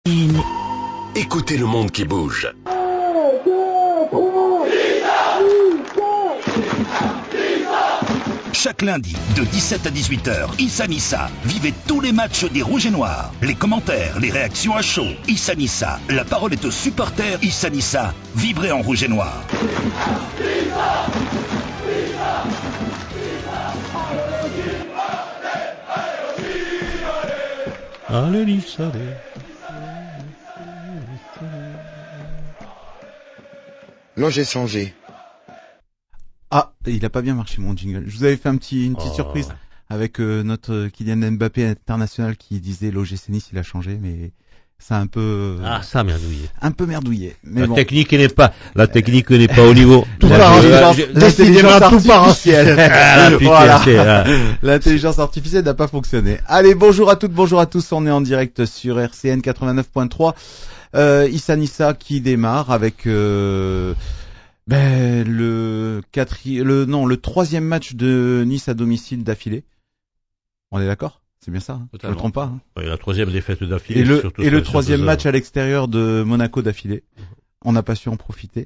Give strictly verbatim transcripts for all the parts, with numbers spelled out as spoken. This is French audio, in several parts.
Écoutez le monde qui bouge. Chaque lundi, de dix-sept à dix-huit heures, Issa Nissa, vivez tous les matchs des Rouges et Noirs. Les commentaires, les réactions à chaud. Issa Nissa, la parole est aux supporters. Issa Nissa, vibrez en Rouge et Noir. Allez, Nissa, allez. Non, j'ai changé. Ah, il a pas bien marché mon jingle. Je vous avais fait un petit, une petite oh. surprise avec euh, notre Kylian Mbappé international qui disait l'O G C Nice il a changé, mais ça a un peu euh, ah ça a merdouillé. Un peu merdouillé. Mais la bon. technique n'est pas la technique n'est pas au niveau. Tout l'intelligence artificielle. Ah, voilà. L'intelligence artificielle n'a pas fonctionné. Allez, bonjour à toutes, bonjour à tous. On est en direct sur R C N quatre-vingt-neuf point trois. Euh, Issa Nissa qui démarre avec. Euh, Ben le quatrième, le non, le troisième match de Nice à domicile d'affilée. On est d'accord? C'est bien ça, hein? Je me trompe pas. Hein? Oui, la troisième défaite d'affilée. Et le et le troisième match à l'extérieur de Monaco d'affilée. On n'a pas su en profiter.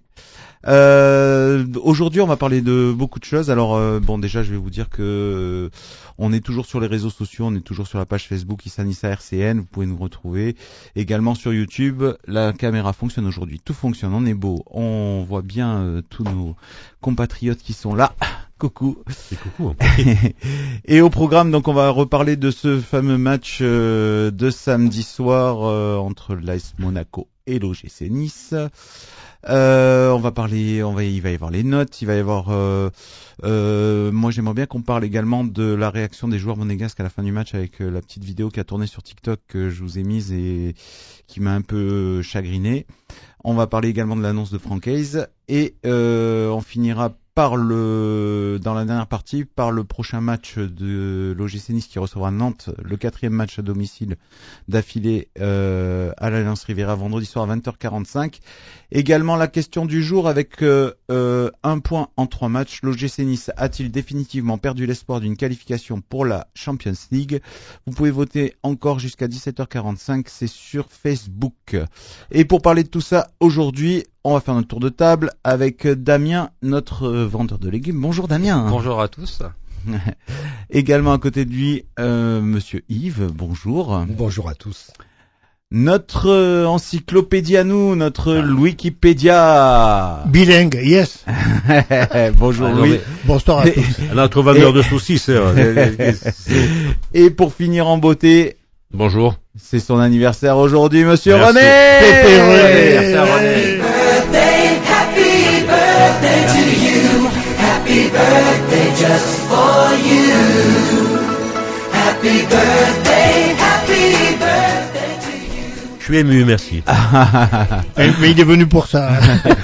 Euh, aujourd'hui, on va parler de beaucoup de choses. Alors, euh, bon, déjà, je vais vous dire que euh, on est toujours sur les réseaux sociaux, on est toujours sur la page Facebook Issa Nissa R C N. Vous pouvez nous retrouver également sur YouTube. La caméra fonctionne aujourd'hui, tout fonctionne, on est beau, on voit bien euh, tous nos compatriotes qui sont là. Coucou. Et coucou. Hein. Et au programme, donc, on va reparler de ce fameux match euh, de samedi soir euh, entre l'A S Monaco et l'O G C Nice. Euh, on va parler, on va, il va y avoir les notes, il va y avoir. Euh, euh, moi, j'aimerais bien qu'on parle également de la réaction des joueurs monégasques à la fin du match avec euh, la petite vidéo qui a tourné sur TikTok que je vous ai mise et qui m'a un peu chagriné. On va parler également de l'annonce de Francaise et euh, on finira par le dans la dernière partie par le prochain match de l'O G C Nice qui recevra Nantes, le quatrième match à domicile d'affilée euh, à l'Alliance Riviera vendredi soir à vingt heures quarante-cinq. Également la question du jour avec euh, euh, un point en trois matchs. L'O G C Nice a-t-il définitivement perdu l'espoir d'une qualification pour la Champions League? Vous pouvez voter encore jusqu'à dix-sept heures quarante-cinq, c'est sur Facebook. Et pour parler de tout ça aujourd'hui, on va faire notre tour de table avec Damien, notre vendeur de légumes. Bonjour Damien. Bonjour à tous. Également à côté de lui, euh, Monsieur Yves. Bonjour. Bonjour à tous. Notre euh, encyclopédie à nous, notre ah. Wikipédia. Bilingue, yes. Bonjour ah, Louis. Mais... Bonsoir à tous. Notre vendeur de saucisses. Et pour finir en beauté. Bonjour. C'est son anniversaire aujourd'hui, Monsieur Merci. René. Pépé René. Anniversaire René. Birthday, happy birthday to you. Happy birthday just for you. Happy birthday, happy birthday to you. Je suis ému, merci. Mais il est venu pour ça.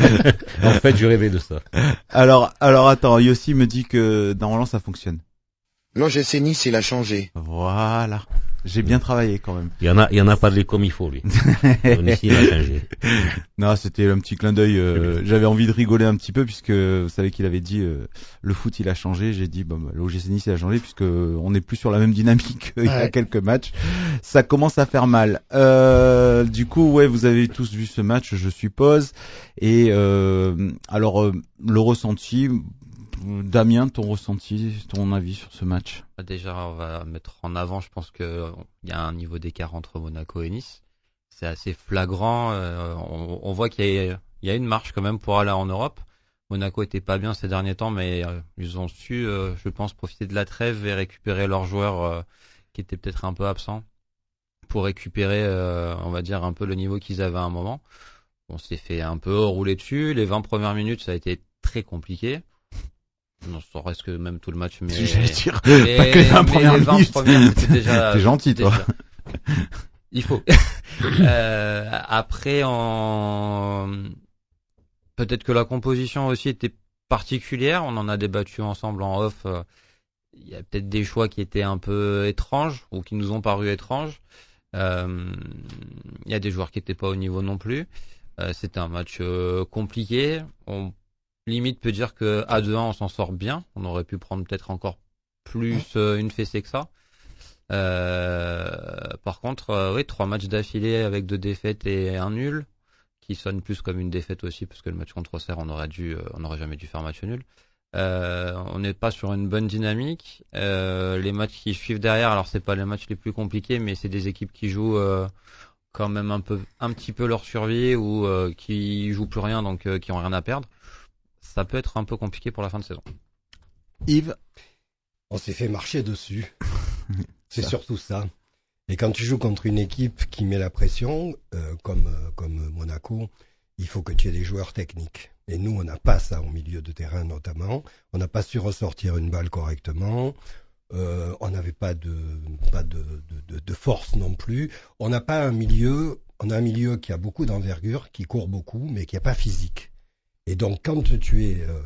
En fait, je rêvais de ça. Alors, alors attends, Yossi me dit que normalement ça fonctionne. L'O G C Nice, il a changé. Voilà. J'ai bien travaillé quand même. Il y en a, il y en a parlé comme il faut, lui. Ici, il a changé. Non, c'était un petit clin d'œil. Euh, j'avais envie de rigoler un petit peu puisque vous savez qu'il avait dit euh, le foot il a changé. J'ai dit bon, bah, l'O G C Nice il a changé puisque on n'est plus sur la même dynamique qu'il y a quelques matchs. Ça commence à faire mal. Euh, du coup, ouais, vous avez tous vu ce match, je suppose. Et euh, alors euh, le ressenti. Damien, ton ressenti, ton avis sur ce match? Déjà, on va mettre en avant, je pense qu'il y a un niveau d'écart entre Monaco et Nice. C'est assez flagrant. Euh, on, on voit qu'il y a, il y a une marche quand même pour aller en Europe. Monaco était pas bien ces derniers temps, mais euh, ils ont su, euh, je pense, profiter de la trêve et récupérer leurs joueurs euh, qui étaient peut-être un peu absents pour récupérer, euh, on va dire, un peu le niveau qu'ils avaient à un moment. On s'est fait un peu rouler dessus. Les vingt premières minutes, ça a été très compliqué. Non, ça reste que même tout le match, mais. J'allais dire, mais, pas que les vingt premières les vingt minutes. Premières, c'était déjà. T'es gentil, toi. Déjà. Il faut. euh, après, en... peut-être que la composition aussi était particulière. On en a débattu ensemble en off. Il y a peut-être des choix qui étaient un peu étranges ou qui nous ont paru étranges. Euh, il y a des joueurs qui n'étaient pas au niveau non plus. Euh, c'était un match euh, compliqué. On limite peut dire que à deux un on s'en sort bien. On aurait pu prendre peut-être encore plus euh, une fessée que ça. Euh, par contre, euh, oui, trois matchs d'affilée avec deux défaites et un nul, qui sonne plus comme une défaite aussi, parce que le match contre Auxerre, on aurait dû, euh, on n'aurait jamais dû faire match nul. Euh, on n'est pas sur une bonne dynamique. Euh, les matchs qui suivent derrière, alors c'est pas les matchs les plus compliqués, mais c'est des équipes qui jouent euh, quand même un peu, un petit peu leur survie ou euh, qui jouent plus rien, donc euh, qui ont rien à perdre. Ça peut être un peu compliqué pour la fin de saison. Yves, on s'est fait marcher dessus. C'est surtout ça. Et quand tu joues contre une équipe qui met la pression, euh, comme euh, comme Monaco, il faut que tu aies des joueurs techniques. Et nous, on n'a pas ça au milieu de terrain notamment. On n'a pas su ressortir une balle correctement. Euh, on n'avait pas de pas de, de, de, de force non plus. On n'a pas un milieu. On a un milieu qui a beaucoup d'envergure, qui court beaucoup, mais qui n'est pas physique. Et donc, quand tu es euh,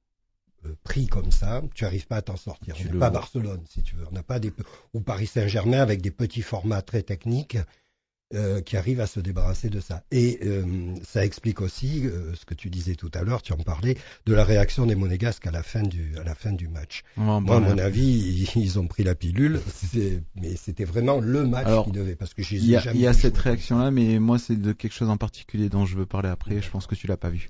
euh, pris comme ça, tu n'arrives pas à t'en sortir. Tu on n'est pas vois. Barcelone, si tu veux. On n'a pas des ou Paris Saint-Germain avec des petits formats très techniques. Euh, qui arrive à se débarrasser de ça. Et euh, ça explique aussi euh, ce que tu disais tout à l'heure, tu en parlais, de la réaction des Monégasques à la fin du, à la fin du match. Oh, Moi, à mon avis, ils, ils ont pris la pilule, c'est, mais c'était vraiment le match Alors, qu'ils devaient, parce que je les ai y a, jamais Il y a cette réaction-là, mais moi, c'est de quelque chose en particulier dont je veux parler après. Je pense que tu l'as pas vu.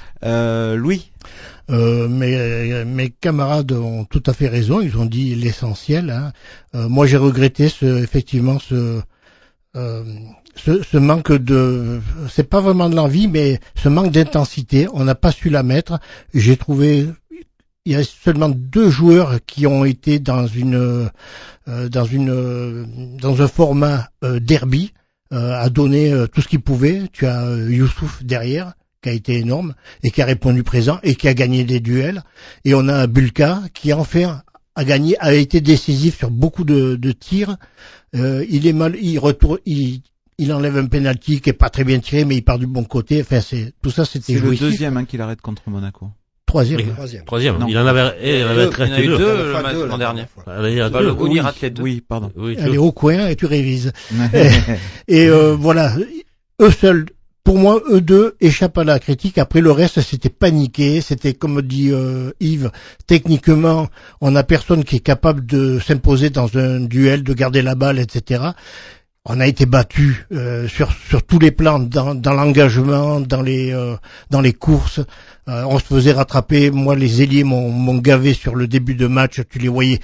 Euh, Louis, euh, mes, mes camarades ont tout à fait raison. Ils ont dit l'essentiel. Hein. Euh, moi, j'ai regretté ce, effectivement ce Euh, ce, ce manque de, c'est pas vraiment de l'envie, mais ce manque d'intensité, on n'a pas su la mettre. J'ai trouvé, il y a seulement deux joueurs qui ont été dans une, euh, dans une, euh, dans un format euh, derby, euh, à donner euh, tout ce qu'ils pouvaient. Tu as euh, Youssouf derrière, qui a été énorme et qui a répondu présent et qui a gagné des duels. Et on a Bulka qui enfin a gagné, a été décisif sur beaucoup de, de tirs. Euh, il est mal, il retourne, il, il enlève un penalty qui est pas très bien tiré, mais il part du bon côté. Enfin, c'est tout ça, c'était. C'est jouissif. Le deuxième hein, qu'il arrête contre Monaco. Troisième. Oui, troisième. Troisième. Non. Il en avait, il, il en avait il y en a eu deux, deux le match l'an dernier. Bah, le coup, il rate les deux. Oui, pardon. Oui, Elle est au coin et tu révises. et et euh, voilà, eux seuls. Pour moi, eux deux échappent à la critique. Après, le reste, c'était paniqué. C'était, comme dit euh, Yves, techniquement, on n'a personne qui est capable de s'imposer dans un duel, de garder la balle, et cetera. On a été battu euh, sur sur tous les plans, dans, dans l'engagement, dans les euh, dans les courses. Euh, on se faisait rattraper. Moi, les ailiers m'ont, m'ont gavé sur le début de match. Tu les voyais.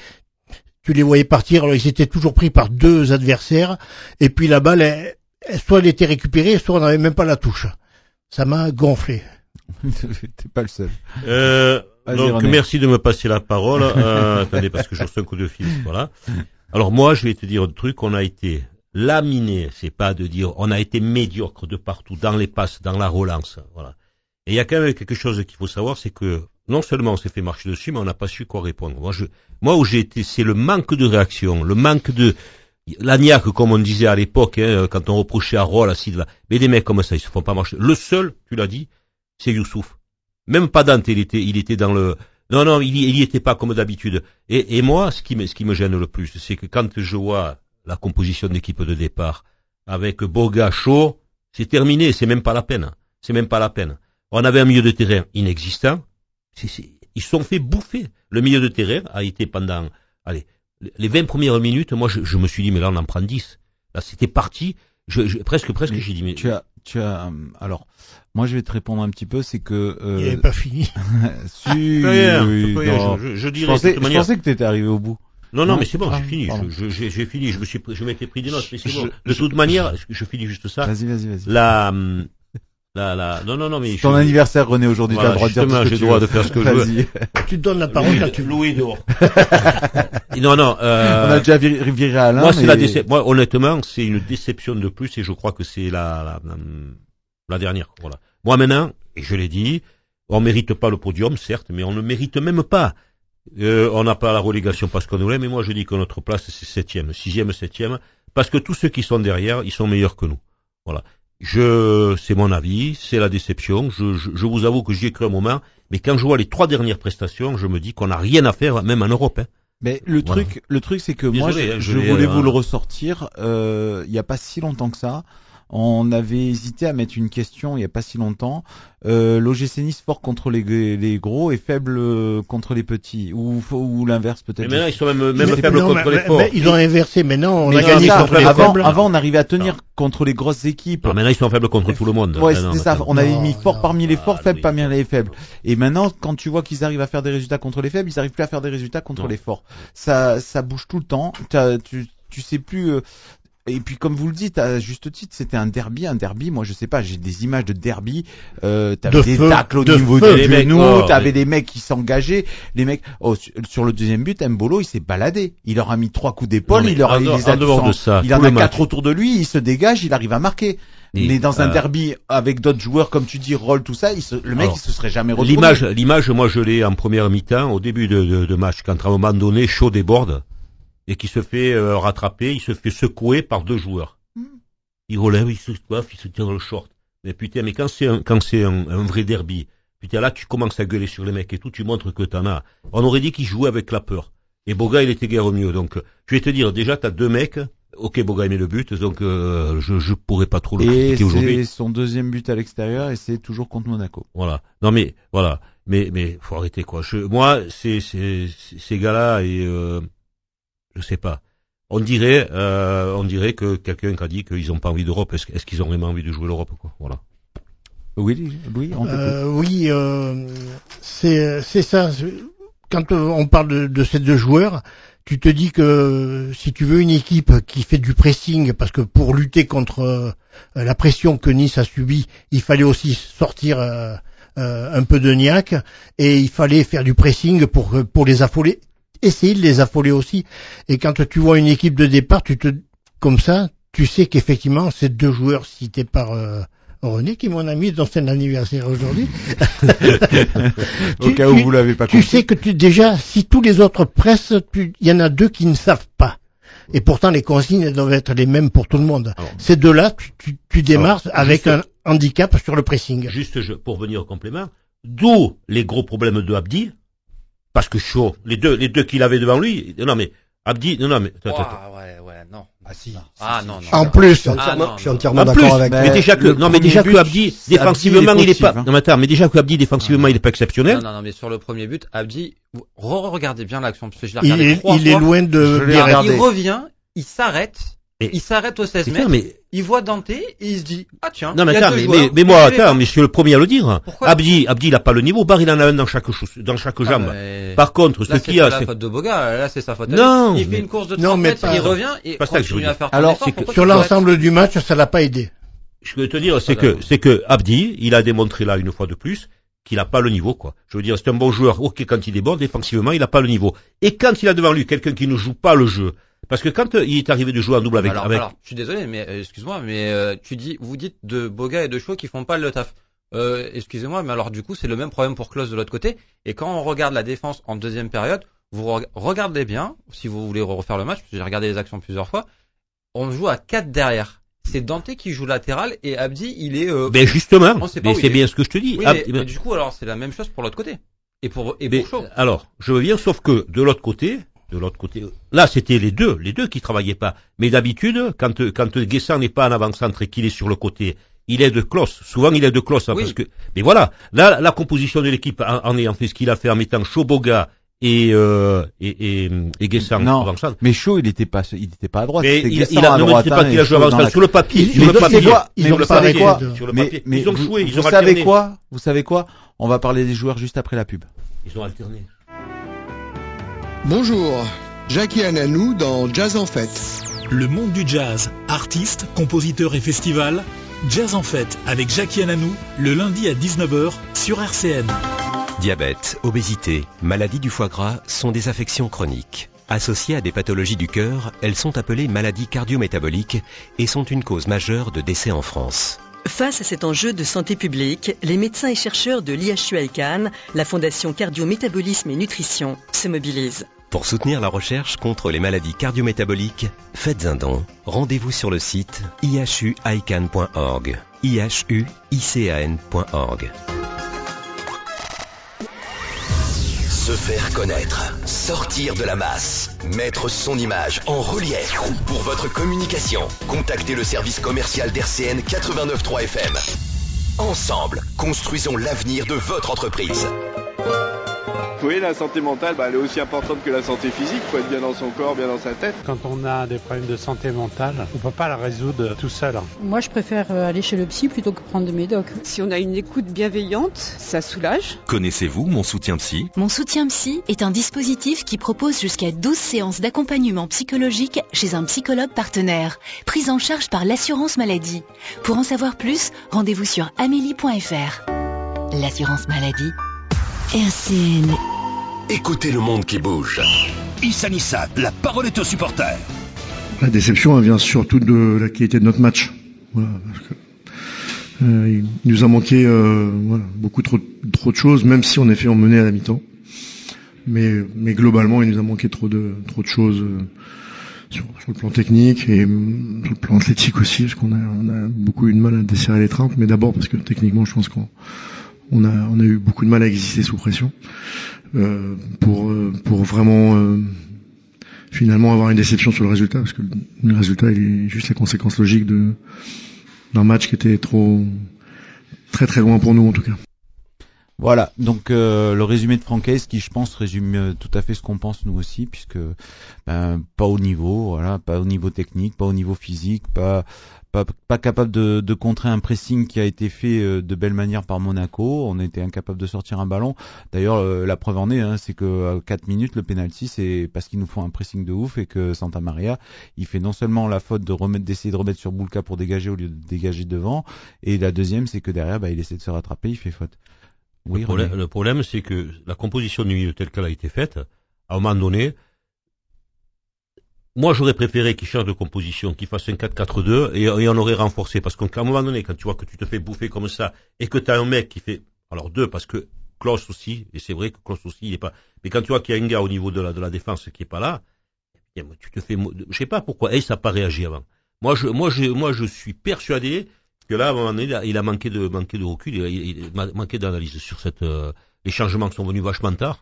Tu les voyais partir. Alors, ils étaient toujours pris par deux adversaires. Et puis la balle. Elle, soit elle était récupérée, soit on n'avait même pas la touche. Ça m'a gonflé. T'es pas le seul. Euh, donc René. Merci de me passer la parole. Euh, attendez, parce que je reçois un coup de fil. Voilà. Alors moi, je vais te dire un truc. On a été laminé. C'est pas de dire. On a été médiocre de partout, dans les passes, dans la relance. Voilà. Et il y a quand même quelque chose qu'il faut savoir, c'est que non seulement on s'est fait marcher dessus, mais on n'a pas su quoi répondre. Moi, je, moi où j'ai été, c'est le manque de réaction, le manque de l'agnac, comme on disait à l'époque, hein, quand on reprochait à Roll, à Silva. Mais des mecs comme ça, ils se font pas marcher. Le seul, tu l'as dit, c'est Youssouf. Même pas Dante, il était, il était dans le, non, non, il, il y était pas comme d'habitude. Et, et moi, ce qui me, ce qui me gêne le plus, c'est que quand je vois la composition d'équipe de départ, avec Boga, Shaw, c'est terminé, c'est même pas la peine. C'est même pas la peine. On avait un milieu de terrain inexistant. C'est, c'est, ils se sont fait bouffer. Le milieu de terrain a été pendant, allez, les vingt premières minutes, moi, je, je me suis dit, mais là, on en prend dix. Là, c'était parti. Je, je, presque, presque, mais j'ai dit, mais. Tu as, tu as, euh, alors, moi, je vais te répondre un petit peu, c'est que, euh. Il n'est pas fini. si, rien, oui, non. Je, je, je dirais, je pensais, je pensais que t'étais arrivé au bout. Non, non, non, mais c'est bon, ah, j'ai fini. Je, je, j'ai, j'ai fini. Je me suis, je m'étais pris des notes, mais c'est bon. De toute manière, je finis juste ça. Vas-y, vas-y, vas-y. La, la, la, non, non, non, mais. Ton je... anniversaire, René, aujourd'hui, voilà, t'as le droit de dire tout ce que j'ai le droit de faire ce que je veux. Tu te donnes la parole Louis, là, tu Louis dehors. non, non, euh. On a déjà viré, viré Alain. Moi, c'est mais... la déception. Moi, honnêtement, c'est une déception de plus et je crois que c'est la, la, la, la dernière, voilà. Moi, maintenant, et je l'ai dit, on mérite pas le podium, certes, mais on ne mérite même pas. Euh, on n'a pas la relégation parce qu'on voulait, mais moi, je dis que notre place, c'est septième, sixième, septième, parce que tous ceux qui sont derrière, ils sont meilleurs que nous. Voilà. Je, c'est mon avis, c'est la déception. Je, je, je vous avoue que j'y ai cru un moment, mais quand je vois les trois dernières prestations, je me dis qu'on n'a rien à faire, même en Europe. Hein. Mais le voilà. truc, le truc, c'est que Désolé, moi, je, hein, je, je vais, voulais euh, vous le ressortir. Euh, il y a pas si longtemps que ça, on avait hésité à mettre une question il y a pas si longtemps. Euh, L'O G C Nice fort contre les, les gros et faible contre les petits, ou, ou l'inverse peut-être. Mais maintenant ils sont même, même Mais, faibles non, contre mais, les forts. mais ils ont inversé. Maintenant, on Mais a non, gagné ça, contre les avant, faibles. avant, on arrivait à tenir contre les grosses équipes. Alors maintenant ils sont faibles contre tout le monde. Ouais, Ah, non, c'était ça. attends. On avait Non, mis fort non. parmi les forts, Ah, faibles oui. parmi les faibles. Et maintenant, quand tu vois qu'ils arrivent à faire des résultats contre les faibles, ils arrivent plus à faire des résultats contre Non. les forts. Ça, ça bouge tout le temps. T'as- Tu, tu sais plus. euh, Et puis comme vous le dites à juste titre, c'était un derby, un derby. Moi je sais pas, j'ai des images de derby. Euh, t'avais De des feu, tacles au de niveau feu. du Les mecs, genou, oh, t'avais mais- des mecs qui s'engageaient, les mecs. Oh, sur, sur le deuxième but, Mbolo il s'est baladé. Il leur a mis trois coups d'épaule, Non, mais il leur a en il dehors- les a en dehors tous de ça, il tout en le a match. quatre autour de lui, il se dégage, il arrive à marquer. Et, Mais dans un euh, derby avec d'autres joueurs comme tu dis, Roll, tout ça, il se, le mec Alors, il se serait jamais retrouvé. L'image, l'image, moi je l'ai en première mi-temps, au début de, de, de match, quand à un moment donné, Shaw déborde et qui se fait euh, rattraper, il se fait secouer par deux joueurs. Hmm. Il relève, il se coiffe, il se tient dans le short. Mais putain, mais quand c'est un, quand c'est un, un vrai derby, putain là tu commences à gueuler sur les mecs et tout, tu montres que t'en as. On aurait dit qu'il jouait avec la peur. Et Boga il était guère mieux. Donc je vais te dire, déjà t'as deux mecs. Ok, Boga met le but, donc euh, je je pourrais pas trop le Et critiquer aujourd'hui. c'est son deuxième but à l'extérieur et c'est toujours contre Monaco. Voilà. Non mais voilà. Mais mais faut arrêter quoi. Je, moi, c'est c'est c'est- ces gars-là et euh, je sais pas. On dirait euh, on dirait que quelqu'un qui a dit qu'ils ont pas envie d'Europe. Est-ce, est-ce qu'ils ont vraiment envie de jouer l'Europe quoi. Voilà. Oui, Louis, on t'écoute. Euh, oui, euh, c'est c'est ça. Quand on parle de, de ces deux joueurs, tu te dis que si tu veux une équipe qui fait du pressing, parce que pour lutter contre euh, la pression que Nice a subie, il fallait aussi sortir euh, euh, un peu de niaque et il fallait faire du pressing pour pour les affoler, essayer de les affoler aussi. Et quand tu vois une équipe de départ, tu te comme ça, tu sais qu'effectivement ces deux joueurs cités par euh, René, qui est mon ami dont c'est l'anniversaire aujourd'hui. Au tu- cas où tu- vous l'avez pas Tu compris. sais que tu, déjà, si tous les autres pressent, tu- il y en a deux qui ne savent pas. Et pourtant, les consignes doivent être les mêmes pour tout le monde. Alors, Ces deux-là, tu, tu, tu démarres Alors, avec juste- un handicap sur le pressing. Juste je, pour venir au complément, d'où les gros problèmes de Abdi, parce que Shaw, les deux les deux qu'il avait devant lui, non mais Abdi, non non mais attends, attends, attends. Ouah, ouais, ouais, non. Ah si. Ah si, non, si. non. En Je plus, suis entièrement, Ah, non, je suis non. entièrement En d'accord plus, avec bah, mais toi. déjà que le non mais premier déjà but, que Abdi Abdi, défensivement il est il est pas fautif, hein. non mais attends mais déjà que Abdi défensivement il est pas exceptionnel. Non, non, non, mais sur le premier but, Abdi, vous re-regardez bien l'action, parce que je l'ai il regardé est, trois il est fois. loin de Je l'ai bien regardé. Il revient, il s'arrête, Mais- il s'arrête au seize Putain, mètres, mais il voit Dante et il se dit, ah tiens, non mais il y a attends deux mais, joueurs, mais, mais moi je vais attends pas. mais je suis le premier à le dire. Pourquoi Abdi Abdi il a pas le niveau, Bar il en a un dans chaque chausse, dans chaque Ah, jambe. mais- Par contre ce Là, c'est qu'il y pas a la c'est faute de Boga, là, c'est sa faute. à Non, lui. Il mais- fait une course de Non, trente mais mètres, pas- il revient et pas ça que je veux continue dire. à faire Alors, ton effort. c'est que- Pourquoi sur tu t'arrêtes l'ensemble du match, ça l'a pas aidé. je veux te dire, c'est Pas que, d'accord. c'est que Abdi, il a démontré là une fois de plus qu'il a pas le niveau, quoi. Je veux dire, c'est un bon joueur. Ok, quand il déborde, défensivement, il a pas le niveau. Et quand il a devant lui quelqu'un qui ne joue pas le jeu, parce que quand euh, il est arrivé de jouer en double avec, alors, avec, alors, je suis désolé, mais euh, excuse-moi, mais euh, tu dis, vous dites de Boga et de Shaw qui font pas le taf. Euh, excusez-moi, mais alors du coup, c'est le même problème pour Klose de l'autre côté. Et quand on regarde la défense en deuxième période, vous re- regardez bien, si vous voulez refaire le match, parce que j'ai regardé les actions plusieurs fois, on joue à quatre derrière. C'est Dante qui joue latéral et Abdi, il est. Euh, ben justement, on sait pas mais où c'est il est. bien ce que je te dis. oui, Abdi- mais, mais du coup, alors c'est la même chose pour l'autre côté. Et pour et mais, pour Shaw. alors, je veux bien, sauf que de l'autre côté, de l'autre côté, là, c'était les deux, les deux qui travaillaient pas. Mais d'habitude, quand quand Guessant n'est pas en avant-centre et qu'il est sur le côté, il est de Klose. Souvent, il est de Klose, hein, Oui. parce que. Mais voilà, là, la composition de l'équipe en, en ayant fait ce qu'il a fait en mettant Shaw, Boga et euh, et et, et Guessant Non. avant-centre. Mais Shaw, il était pas, il était pas à droite. Mais c'était il, Guessant il a, à non, mais droite, c'est pas hein, qu'il et a joué Shaw avant dans ça. la- Sur le papier, Il- sur il le doit- papier, c'est quoi sur Ils le ont pas papier, arrêté de- sur le Mais, papier. mais Ils ont vous, joué, ils vous ont savez alterné. quoi? Vous savez quoi? On va parler des joueurs juste après la pub. Ils ont alterné. Bonjour, Jackie Ananou dans Jazz en Fête. Le monde du jazz, artiste, compositeur et festival. Jazz en fête avec Jackie Ananou, le lundi à dix-neuf heures sur R C N. Diabète, obésité, maladie du foie gras sont des affections chroniques. Associées à des pathologies du cœur, elles sont appelées maladies cardio-métaboliques et sont une cause majeure de décès en France. Face à cet enjeu de santé publique, les médecins et chercheurs de l'I H U I C A N, la Fondation Cardio-Métabolisme et Nutrition, se mobilisent. Pour soutenir la recherche contre les maladies cardio-métaboliques, faites un don. Rendez-vous sur le site i h u i c a n point org. i h u i c a n point org. Se faire connaître, sortir de la masse, mettre son image en relief. Pour votre communication, contactez le service commercial d'R C N quatre-vingt-neuf point trois F M. Ensemble, construisons l'avenir de votre entreprise. Oui, la santé mentale, bah, elle est aussi importante que la santé physique. Il faut être bien dans son corps, bien dans sa tête. Quand on a des problèmes de santé mentale, on ne peut pas la résoudre tout seul. Moi, je préfère aller chez le psy plutôt que prendre de médoc. Si on a une écoute bienveillante, ça soulage. Connaissez-vous Mon Soutien Psy ? Mon Soutien Psy est un dispositif qui propose jusqu'à douze séances d'accompagnement psychologique chez un psychologue partenaire, prise en charge par l'assurance maladie. Pour en savoir plus, rendez-vous sur amélie point F R. L'assurance maladie. R C N. Écoutez le monde qui bouge. Issa Nissa, la parole est aux supporters. La déception, elle vient surtout de la qualité de notre match. Voilà, parce que, euh, il nous a manqué euh, voilà, beaucoup trop, trop de choses, même si en effet on menait à la mi-temps. Mais, mais globalement, il nous a manqué trop de, trop de choses euh, sur, sur le plan technique et euh, sur le plan athlétique aussi, parce qu'on a, on a beaucoup eu de mal à desserrer les trinques. Mais d'abord parce que techniquement, je pense qu'on On a, on a eu beaucoup de mal à exister sous pression euh, pour, pour vraiment euh, finalement avoir une déception sur le résultat, parce que le résultat il est juste la conséquence logique de d'un match qui était trop très très loin pour nous en tout cas. Voilà, donc euh, le résumé de Francaise qui je pense résume euh, tout à fait ce qu'on pense nous aussi, puisque ben, pas au niveau, voilà, pas au niveau technique, pas au niveau physique, pas Pas, pas capable de, de contrer un pressing qui a été fait euh, de belle manière par Monaco. On était incapable de sortir un ballon. D'ailleurs, euh, la preuve en est, hein, c'est que à quatre minutes, le penalty, c'est parce qu'ils nous font un pressing de ouf et que Santa Maria, il fait non seulement la faute de remettre, d'essayer de remettre sur Boulka pour dégager au lieu de dégager devant, et la deuxième, c'est que derrière, bah, il essaie de se rattraper, il fait faute. Oui, le, problème, le problème, c'est que la composition du milieu telle qu'elle a été faite, à un moment donné, moi, j'aurais préféré qu'il change de composition, qu'il fasse un quatre quatre deux et, et on aurait renforcé. Parce qu'à un moment donné, quand tu vois que tu te fais bouffer comme ça et que tu as un mec qui fait... Alors deux, parce que Klaus aussi, et c'est vrai que Klaus aussi, il est pas... Mais quand tu vois qu'il y a un gars au niveau de la, de la défense qui est pas là, tu te fais... Je sais pas pourquoi Ace n'a pas réagi avant. Moi, je, moi, je, moi, je suis persuadé que là, à un moment donné, il a, il a manqué de, manqué de recul, il a, il a manqué d'analyse sur cette... Euh, les changements qui sont venus vachement tard.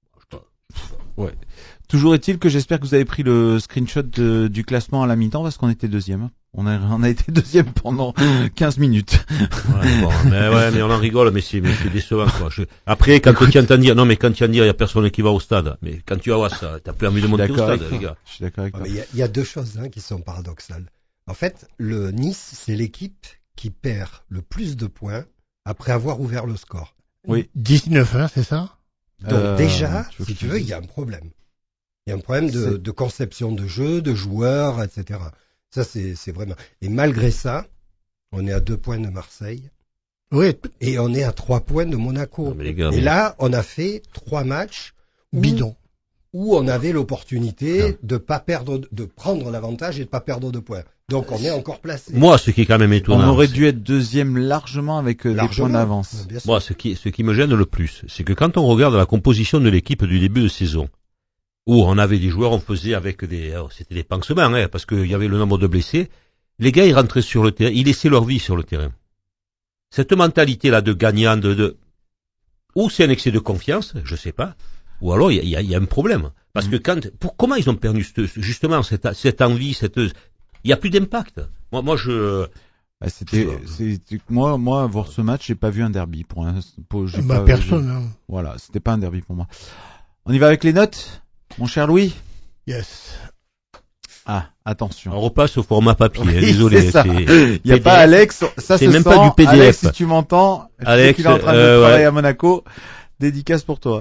Ouais. Toujours est-il que j'espère que vous avez pris le screenshot de, du classement à la mi-temps parce qu'on était deuxième. On a, on a été deuxième pendant quinze minutes. Ouais, bon, mais ouais, mais on en rigole, mais c'est, mais c'est décevant, quoi. Je... Après, quand tu entends dire, non, mais quand tu entends dire, il y a personne qui va au stade. Mais quand tu vas voir ça, t'as plus envie de monter au stade, les gars. Je suis d'accord avec toi. Il y, y a deux choses, hein, qui sont paradoxales. En fait, le Nice, c'est l'équipe qui perd le plus de points après avoir ouvert le score. Oui. dix-neuf, hein, c'est ça? Donc euh, déjà, si tu veux, il y a un problème. Il y a un problème de, de conception de jeu, de joueurs, et cetera. Ça, c'est, c'est vraiment... Et malgré ça, on est à deux points de Marseille. Oui. Et on est à trois points de Monaco. Non, gars, et mais... là, on a fait trois matchs bidons où on avait l'opportunité non. de pas perdre, de prendre l'avantage et de pas perdre de points. Donc on est encore placé. Moi, ce qui est quand même étonnant, on aurait dû être deuxième largement avec largement, des points d'avance. Moi, ce qui, ce qui me gêne le plus, c'est que quand on regarde la composition de l'équipe du début de saison, où on avait des joueurs, on faisait avec des, alors c'était des pansements, hein, parce qu'il y avait le nombre de blessés. Les gars, ils rentraient sur le terrain, ils laissaient leur vie sur le terrain. Cette mentalité-là de gagnant, de, de, ou c'est un excès de confiance, je sais pas, ou alors il y a, y a un problème. Parce mmh. que quand, pour, comment ils ont perdu cette, justement cette, cette envie, cette, il y a plus d'impact. Moi, moi je. Bah, c'était, c'était, moi, moi, voir ce match, j'ai pas vu un derby pour un, pour, j'ai bah, pas, personne. Hein. Voilà, c'était pas un derby pour moi. On y va avec les notes, mon cher Louis. Yes. Ah, attention. On repasse au format papier. Oui, désolé. C'est ça. C'est il y a P D F. Pas Alex. Ça c'est se même sent. pas du P D F. Alex, si tu m'entends, Alex, qu'il est en train de euh, travailler ouais. à Monaco. Dédicace pour toi.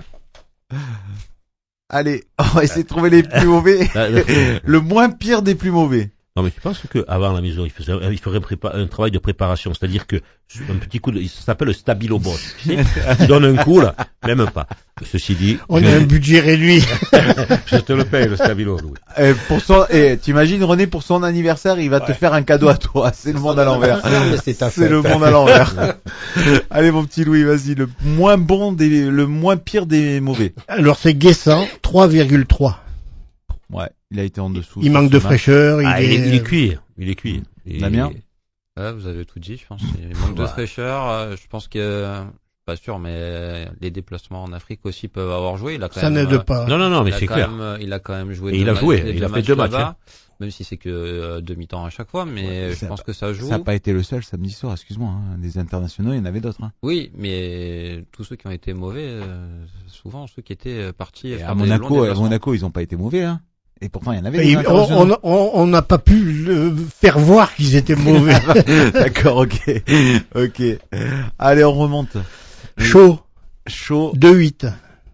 Allez, on va essayer de trouver les plus mauvais. Le moins pire des plus mauvais. Non, mais tu penses que avant la maison, il faisait, il ferait prépa- un travail de préparation, c'est-à-dire que un petit coup de, ça s'appelle le stabilo boss. Tu sais, tu donnes un coup là, même pas. Ceci dit, on je, a un budget réduit. Je te le paye le stabilo, Louis. Et pour son, et t'imagines René pour son anniversaire, il va ouais. te faire un cadeau à toi. C'est le monde à l'envers. C'est, c'est le monde à l'envers. Allez mon petit Louis, vas-y, le moins bon des, le moins pire des mauvais. Alors c'est Guessant, trois virgule trois. Ouais, il a été en dessous. Il manque de fraîcheur. Il, ah, est... il, est, il est cuit. Il est cuit. Et... Damien. Ouais, vous avez tout dit, je pense. Il manque de fraîcheur. Je pense que pas sûr, mais les déplacements en Afrique aussi peuvent avoir joué. Il a quand Ça même, n'aide pas. Non, non, non, mais c'est clair. Même, il a quand même joué. Et il a joué, il a fait deux matchs. Hein. Même si c'est que euh, demi-temps à chaque fois, mais ouais, je pense pas, que ça joue. Ça n'a pas été le seul samedi soir, excuse-moi. Hein. Des internationaux, il y en avait d'autres. Hein. Oui, mais tous ceux qui ont été mauvais, euh, souvent ceux qui étaient partis. Et à Monaco, à Monaco, ils n'ont pas été mauvais. Hein. Et pourtant, il y en avait. Des on n'a pas pu le faire voir qu'ils étaient mauvais. D'accord, ok, ok. Allez, on remonte. Chaud, chaud. deux huit.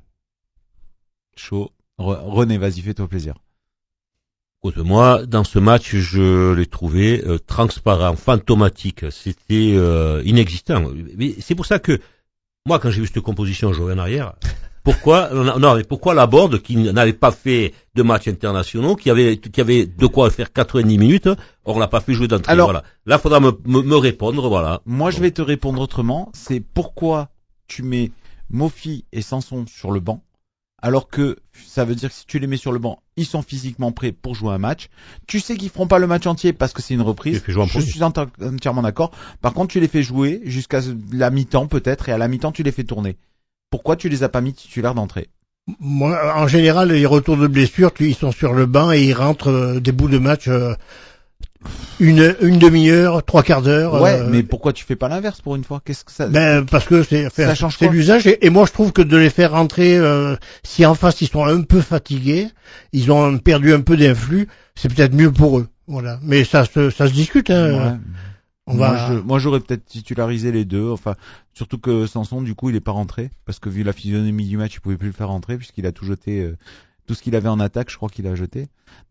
Chaud. René, vas-y, fais-toi plaisir. Moi, dans ce match, je l'ai trouvé euh, transparent, fantomatique. C'était euh, inexistant. Mais c'est pour ça que moi, quand j'ai vu cette composition jouer en arrière, pourquoi non, mais pourquoi Laborde, qui n'avait pas fait de matchs internationaux, qui avait qui avait de quoi faire quatre-vingt-dix minutes, on l'a pas fait jouer d'entrée. Alors, voilà. Là, faudra me, me, me répondre. Voilà. Moi, je vais te répondre autrement. C'est pourquoi tu mets Mofi et Sanson sur le banc. Alors que ça veut dire que si tu les mets sur le banc, ils sont physiquement prêts pour jouer un match. Tu sais qu'ils feront pas le match entier parce que c'est une reprise. Je suis entièrement d'accord. Par contre, tu les fais jouer jusqu'à la mi-temps peut-être et à la mi-temps tu les fais tourner. Pourquoi tu les as pas mis titulaires d'entrée? Moi, en général, les retours de blessure, ils sont sur le banc et ils rentrent euh, des bouts de match euh, une une demi-heure, trois quarts d'heure. Ouais, euh, mais pourquoi tu fais pas l'inverse pour une fois? Qu'est-ce que ça? Ben parce que c'est ça change c'est l'usage et, et moi je trouve que de les faire rentrer euh, si en face ils sont un peu fatigués, ils ont perdu un peu d'influx, c'est peut-être mieux pour eux. Voilà, mais ça se ça se discute. Hein. Ouais. On moi, va... je, moi j'aurais peut-être titularisé les deux, enfin surtout que Sanson du coup il est pas rentré parce que vu la physionomie du match il pouvait plus le faire rentrer puisqu'il a tout jeté, euh, tout ce qu'il avait en attaque je crois qu'il a jeté.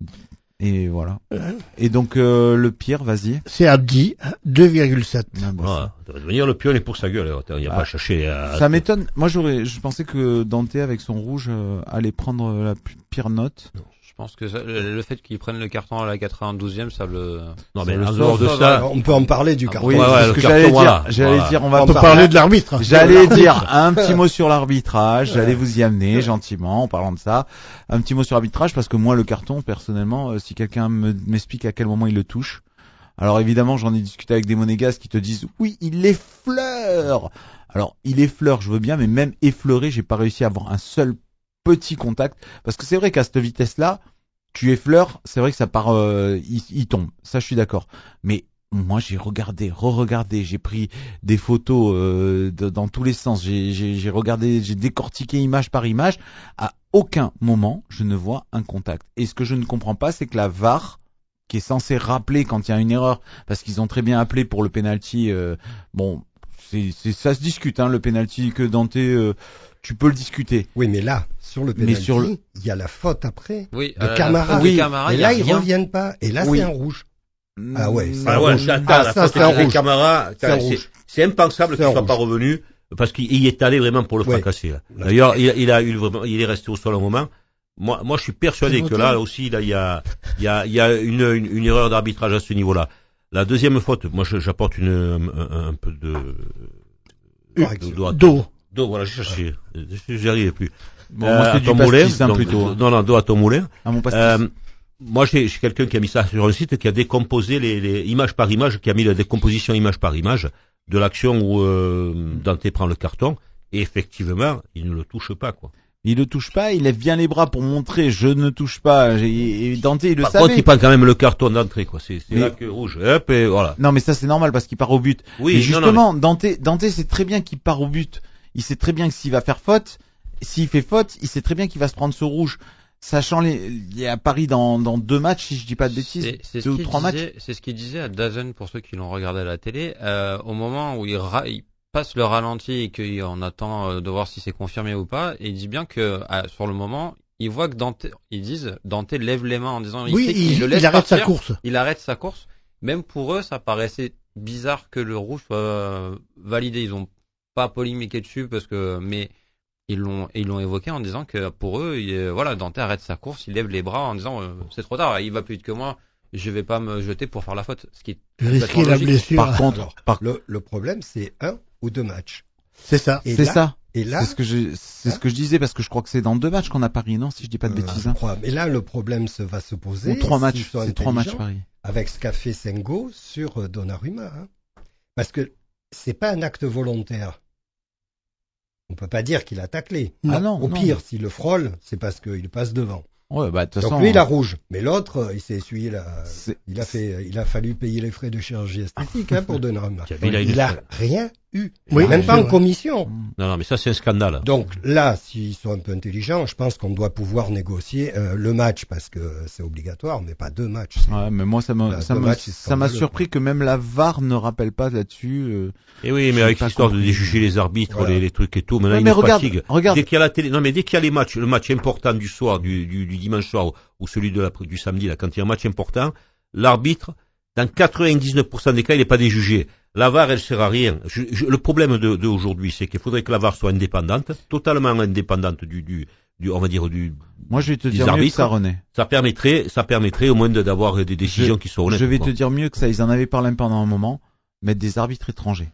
Et voilà. Et donc euh, le pire, vas-y. C'est Abdi, deux virgule sept. Ah, bon, ah, ça va devenir le pion et pour sa gueule. Il n'y a ah, pas à chercher. À... Ça m'étonne. Moi, j'aurais, je pensais que Dante avec son rouge euh, allait prendre la pire note. Non. Je pense que ça, le, le fait qu'il prenne le carton à la quatre-vingt-douzième, ça le. Non mais en dehors de ça, on peut en parler du carton. Oui, ouais, ouais, ce le que carton, j'allais voilà. dire. J'allais voilà. dire, on va on peut parler de l'arbitre. J'allais dire un petit mot sur l'arbitrage. J'allais vous y amener gentiment en parlant de ça. Un petit mot sur l'arbitrage parce que moi, le carton, personnellement, si quelqu'un me, m'explique à quel moment il le touche. Alors évidemment, j'en ai discuté avec des monégasques qui te disent, oui, il effleure. Alors, il effleure, je veux bien, mais même effleuré, j'ai pas réussi à avoir un seul petit contact parce que c'est vrai qu'à cette vitesse-là. Tu effleures, c'est vrai que ça part, euh, il, il tombe. Ça, je suis d'accord. Mais moi, j'ai regardé, re-regardé, j'ai pris des photos euh, de, dans tous les sens. J'ai, j'ai, j'ai regardé, j'ai décortiqué image par image. À aucun moment, je ne vois un contact. Et ce que je ne comprends pas, c'est que la V A R, qui est censée rappeler quand il y a une erreur, parce qu'ils ont très bien appelé pour le penalty. Euh, bon, c'est, c'est, ça se discute, hein, le penalty que Dante. Euh, tu peux le discuter. Oui, mais là, sur le penalty, sur le... il y a la faute après oui, de euh, Camara. Oui, Camara. Et là, ils rien. reviennent pas. Et là, oui. c'est un rouge. Ah ouais, c'est ah un ouais, rouge. Attends, Ah, la ça, faute c'est un de rouge. Camara, c'est, c'est, c'est impensable qu'il ne soit pas revenu parce qu'il y est allé vraiment pour le ouais. fracasser. Là. D'ailleurs, il, il a eu vraiment, il est resté au sol un moment. Moi, moi, je suis persuadé que là aussi, là, il y a, il y a, il y a une, une, une erreur d'arbitrage à ce niveau-là. La deuxième faute, moi, je, j'apporte une, un, un peu de, de d'eau. Donc voilà, j'ai cherché, j'y arrivais plus. Bon, euh, moi c'est du pastis, hein, plutôt. Hein. Non, non, dos à ton moulin. À mon pastis. Euh, moi j'ai, j'ai quelqu'un qui a mis ça sur un site, qui a décomposé les, les images par image, qui a mis la décomposition image par image de l'action où euh, Dante prend le carton, et effectivement, il ne le touche pas, quoi. Il le touche pas, il lève bien les bras pour montrer je ne touche pas. Et Dante il le par savait. Par contre, il prend quand même le carton d'entrée, quoi. C'est, c'est mais... là que rouge. Hop et voilà. Non, mais ça c'est normal parce qu'il part au but. Oui. Mais justement, non, non, mais... Dante, Dante sait très bien qu'il part au but. Il sait très bien que s'il va faire faute, s'il fait faute, il sait très bien qu'il va se prendre ce rouge. Sachant les, il y a Paris dans, dans deux matchs, si je dis pas de bêtises, c'est, c'est deux ou trois disait, matchs. C'est ce qu'il disait à Dazen pour ceux qui l'ont regardé à la télé, euh, au moment où il, ra- il passe le ralenti et qu'on attend euh, de voir si c'est confirmé ou pas, et il dit bien que euh, sur le moment, il voit que Dante, ils disent, Dante lève les mains en disant, il oui, sait qu'il il, le laisse il arrête partir, sa course. Il arrête sa course. Même pour eux, ça paraissait bizarre que le rouge soit euh, validé. Ils ont pas polémiqué dessus parce que, mais ils l'ont, ils l'ont évoqué en disant que pour eux, il, voilà, Dante arrête sa course, il lève les bras en disant, euh, c'est trop tard, il va plus vite que moi, je vais pas me jeter pour faire la faute. Ce qui est risquer la blessure. Par contre, Alors, par... Le, le problème, c'est un ou deux matchs. C'est ça. Et c'est là, ça. Et là, c'est ce que je, c'est hein ce que je disais parce que je crois que c'est dans deux matchs qu'on a Paris, non, si je dis pas de euh, bêtises. Hein. Mais là, le problème se va se poser. Ou trois matchs. C'est trois matchs Paris. Avec ce qu'a fait Sengo sur Donnarumma, hein. Parce que c'est pas un acte volontaire. On peut pas dire qu'il a taclé. Ah non, Au non. pire, s'il le frôle, c'est parce qu'il passe devant. Ouais, bah, de toute Donc façon, lui, il a rouge. Mais l'autre, il s'est essuyé la... C'est- Il a fait, il a fallu payer les frais de chirurgie esthétique, hein, pour Denham. Il a une- Il a rien eu. Oui, même c'est pas en vrai. commission. Non, non, mais ça c'est un scandale. Donc là, s'ils sont un peu intelligents, je pense qu'on doit pouvoir négocier euh, le match parce que c'est obligatoire, mais pas deux matchs. Ouais, mais moi, ça m'a, Là, ça deux m'a, matchs, c'est ça m'a scandaleux, surpris que même la V A R ne rappelle pas là-dessus. euh, Et oui, mais J'ai avec pas l'histoire de compris. déjuger les arbitres, Voilà. les, les trucs et tout, maintenant Ouais, ils mais nous regarde, fatiguent. regarde. Dès qu'il y a la télé, non mais dès qu'il y a les matchs, le match important du soir, du, du, du dimanche soir ou, ou celui de la, du samedi, là, quand il y a un match important, l'arbitre, dans quatre-vingt-dix-neuf pour cent des cas, il n'est pas déjugé. La V A R, elle sert à rien. Je, je, le problème de, de aujourd'hui, c'est qu'il faudrait que la V A R soit indépendante, totalement indépendante du, du, du on va dire du. Moi, je vais te des dire mieux que arbitres. ça, René. Ça permettrait, ça permettrait au moins de- d'avoir des décisions Je- qui soient honnêtes. Je vais quoi. te dire mieux que ça. Ils en avaient parlé pendant un moment, mettre des arbitres étrangers.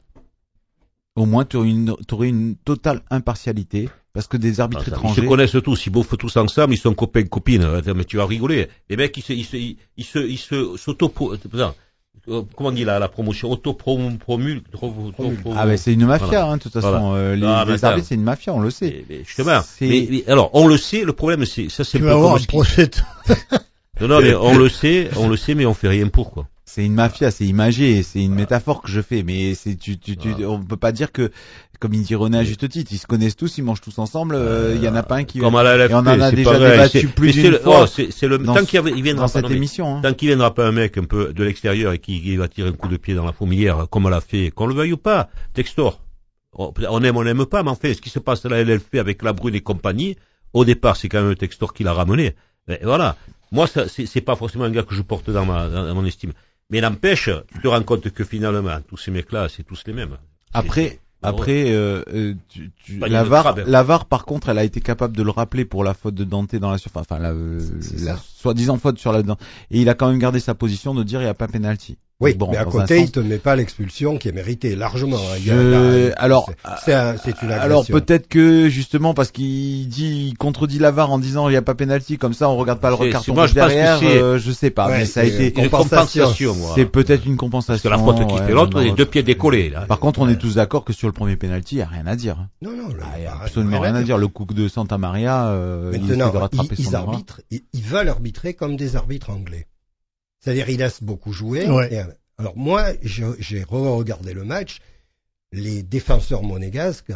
Au moins, tu aurais une, t'aurais une totale impartialité, parce que des arbitres Ah, ça, ils étrangers. se connaissent tous, ils bouffent tous ensemble, ils sont copains copines. Attends, mais tu vas rigoler. Les mecs, ils se, ils se, ils se, ils se, s'auto, comment on dit la, la promotion, auto-promulgue. Ah ben c'est une mafia, hein, de toute façon. Voilà. Euh, les Ah, les mais ça- arbitres, c'est une mafia, on le sait. Mais, mais justement. C'est- Mais, mais, alors, on le sait, le problème, c'est, ça, c'est Tu un vas peu avoir comme un ce qui- procès. Non, non, mais on le sait, on le sait, mais on fait rien pour, quoi. C'est une mafia, c'est imagé, c'est une métaphore que je fais, mais c'est tu, tu, tu, Voilà. on peut pas dire que, comme il dit René à juste titre, ils se connaissent tous, ils mangent tous ensemble. euh, Il y en a pas un qui. Comme à la L F P, et on en a c'est déjà pareil, débattu c'est- plus mais c'est d'une le- fois. oh, c'est- c'est le- dans tant ce- qu'il y- il viendra dans pas, cette non, mais émission. Hein. Tant qu'il viendra pas un mec un peu de l'extérieur et qui, qui va tirer un coup de pied dans la fourmilière, comme on l'a fait, qu'on le veuille ou pas, Textor. On on aime, on n'aime pas, mais en fait, ce qui se passe à la L F P avec la Brune et compagnie, au départ, c'est quand même le Textor qui l'a ramené. Et voilà. Moi, ça, c'est, c'est pas forcément un gars que je porte dans ma, dans mon estime. Mais n'empêche, tu te rends compte que finalement, tous ces mecs-là, c'est tous les mêmes. Après, après, euh, euh, tu, tu, Pas la une V A R, crabe. la V A R, par contre, elle a été capable de le rappeler pour la faute de Dante dans la surface, enfin, la, euh, la soi-disant faute sur la dent. Et il a quand même gardé sa position de dire il n'y a pas penalty. Oui, Bon, mais à dans côté, un il sens- te met pas l'expulsion qui est méritée largement. hein. Il y a- Je- là, alors, c'est- c'est un- c'est une agression. alors peut-être que justement parce qu'il dit, il contredit la V A R en disant il n'y a pas penalty, comme ça on regarde pas le C'est- carton c'est- moi, rouge je pense que derrière. c'est- euh, je sais pas, Ouais, mais ça a c'est été Une compensation, moi. C'est peut-être une Parce compensation. que la faute qui ouais, fait l'autre, non, les non, deux pieds décollés, là. Par contre, on est tous d'accord que sur le premier penalty, il n'y a rien à dire. hein. Non, non, là, Ah, il y a bah, absolument rien à dire. Le coup de Santa Maria, euh, il essaie Maintenant, de rattraper ils, son ils erreur. arbitrent, ils, ils veulent arbitrer comme des arbitres anglais. C'est-à-dire, ils laissent beaucoup jouer. Ouais. Et, euh, alors moi, je- j'ai re-regardé le match. Les défenseurs monégasques,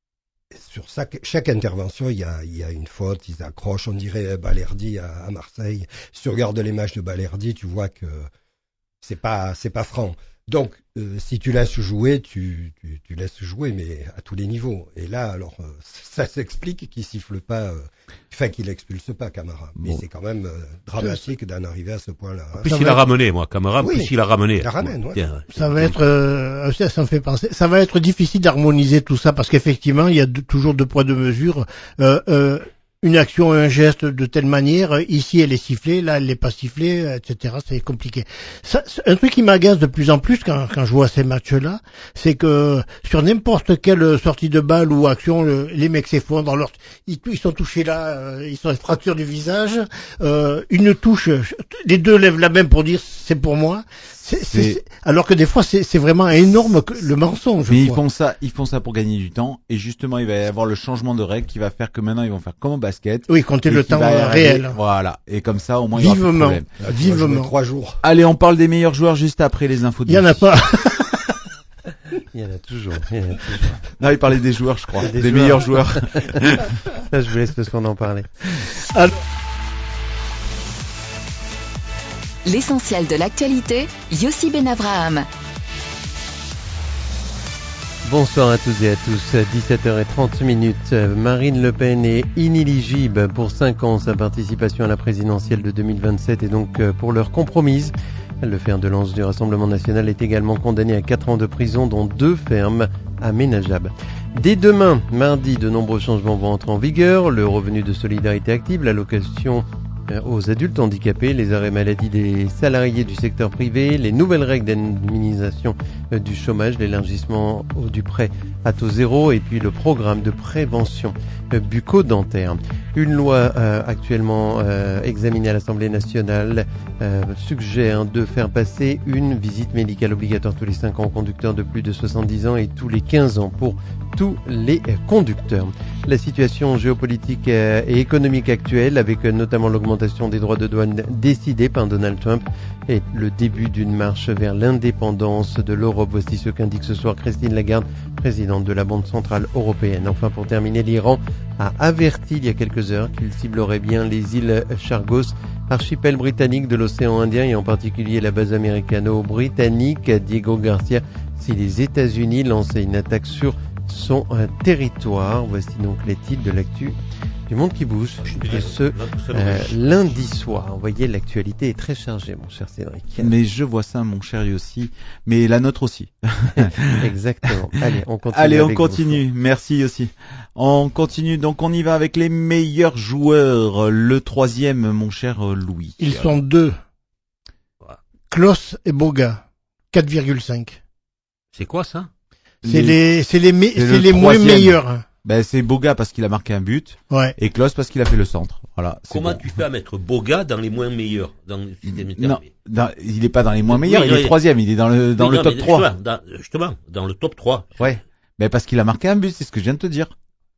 sur chaque, chaque intervention, il y, a, il y a une faute, ils accrochent, on dirait Balerdi à, à Marseille. Si tu regardes les matchs de Balerdi, tu vois que c'est pas, c'est pas franc. Donc, euh, si tu laisses jouer, tu, tu, tu laisses jouer, mais à tous les niveaux. Et là, alors, euh, ça s'explique qu'il siffle pas, euh, enfin qu'il expulse pas Camara. Mais Bon. c'est quand même euh, dramatique d'en arriver à ce point-là. hein. Plus Ça il va a être- ramené, moi, Camara, Oui, plus il a ramené. il la ramène, ouais. Tiens, Ça va être, euh, ça, ça me fait penser, ça va être difficile d'harmoniser tout ça parce qu'effectivement, il y a de- toujours deux poids deux mesures. Euh, euh, une action, un geste de telle manière, ici elle est sifflée, là elle n'est pas sifflée, et cetera. C'est compliqué. Ça, c'est un truc qui m'agace de plus en plus quand, quand je vois ces matchs-là, c'est que sur n'importe quelle sortie de balle ou action, le- les mecs s'effondrent, leur, ils, ils sont touchés là, euh, ils sont fracture du visage, euh, une touche, les deux lèvent la main pour dire c'est pour moi. C'est, c'est, C'est- c'est- alors que des fois c'est, c'est vraiment énorme que- le mensonge. Mais ils quoi. font ça, ils font ça pour gagner du temps. Et justement, il va y avoir le changement de règle qui va faire que maintenant ils vont faire comme au basket. Oui, compter et le qui temps va euh, arriver- réel. Voilà. Et comme ça, au moins, il y aura plus de Vivement, problème. Là, tu vas jouer vivement. trois jours. Allez, on parle des meilleurs joueurs juste après les infos de Il y en a Lucie. pas. Il y en a toujours. Il y en a toujours. Non, il parlait des joueurs, je crois. Des Des, joueurs. meilleurs joueurs. Ça, je vous laisse le soin d'en parler. L'essentiel de l'actualité, Yossi Ben Abraham. Bonsoir à tous et à tous. dix-sept heures trente minutes. Marine Le Pen est inéligible pour cinq ans. Sa participation à la présidentielle de deux mille vingt-sept est donc pour l'heure compromise. Le fer de lance du Rassemblement national est également condamné à quatre ans de prison, dont deux fermes aménageables. Dès demain, mardi, de nombreux changements vont entrer en vigueur. Le revenu de solidarité active, l'allocation aux adultes handicapés, les arrêts maladie des salariés du secteur privé, les nouvelles règles d'indemnisation du chômage, l'élargissement du prêt à taux zéro et puis le programme de prévention bucco-dentaire. Une loi euh, actuellement euh, examinée à l'Assemblée nationale euh, suggère de faire passer une visite médicale obligatoire tous les cinq ans aux conducteurs de plus de soixante-dix ans et tous les quinze ans pour tous les conducteurs. La situation géopolitique euh, et économique actuelle, avec euh, notamment l'augmentation des droits de douane décidée par Donald Trump et le début d'une marche vers l'indépendance de l'Europe. Voici ce qu'indique ce soir Christine Lagarde, présidente de la Banque centrale européenne. Enfin, pour terminer, l'Iran a averti il y a quelques heures qu'il ciblerait bien les îles Chagos, archipel britannique de l'océan Indien et en particulier la base américano-britannique Diego Garcia si les États-Unis lançaient une attaque sur son euh, territoire. Voici donc les titres de l'actu du Monde qui bouge de ce euh, lundi soir. Vous voyez, l'actualité est très chargée, mon cher Cédric. Mais je vois ça, mon cher aussi. Mais la nôtre aussi. Exactement. Allez, on continue. Allez, on avec continue. Vous. Merci aussi. On continue. Donc, on y va avec les meilleurs joueurs. Le troisième, mon cher Louis. Ils sont deux. Klos et Boga. quatre virgule cinq. C'est quoi ça? C'est les, les c'est les, me, c'est c'est les moins meilleurs. Ben, c'est Boga parce qu'il a marqué un but. Ouais. Et Klos parce qu'il a fait le centre. Voilà. Comment bon. tu fais à mettre Boga dans les moins meilleurs dans le système Non, dans, il est pas dans les moins meilleurs, oui, il oui. est troisième, il est dans le, dans oui, le non, top trois. Justement dans, justement, dans le top trois. Ouais. Ben, parce qu'il a marqué un but, c'est ce que je viens de te dire.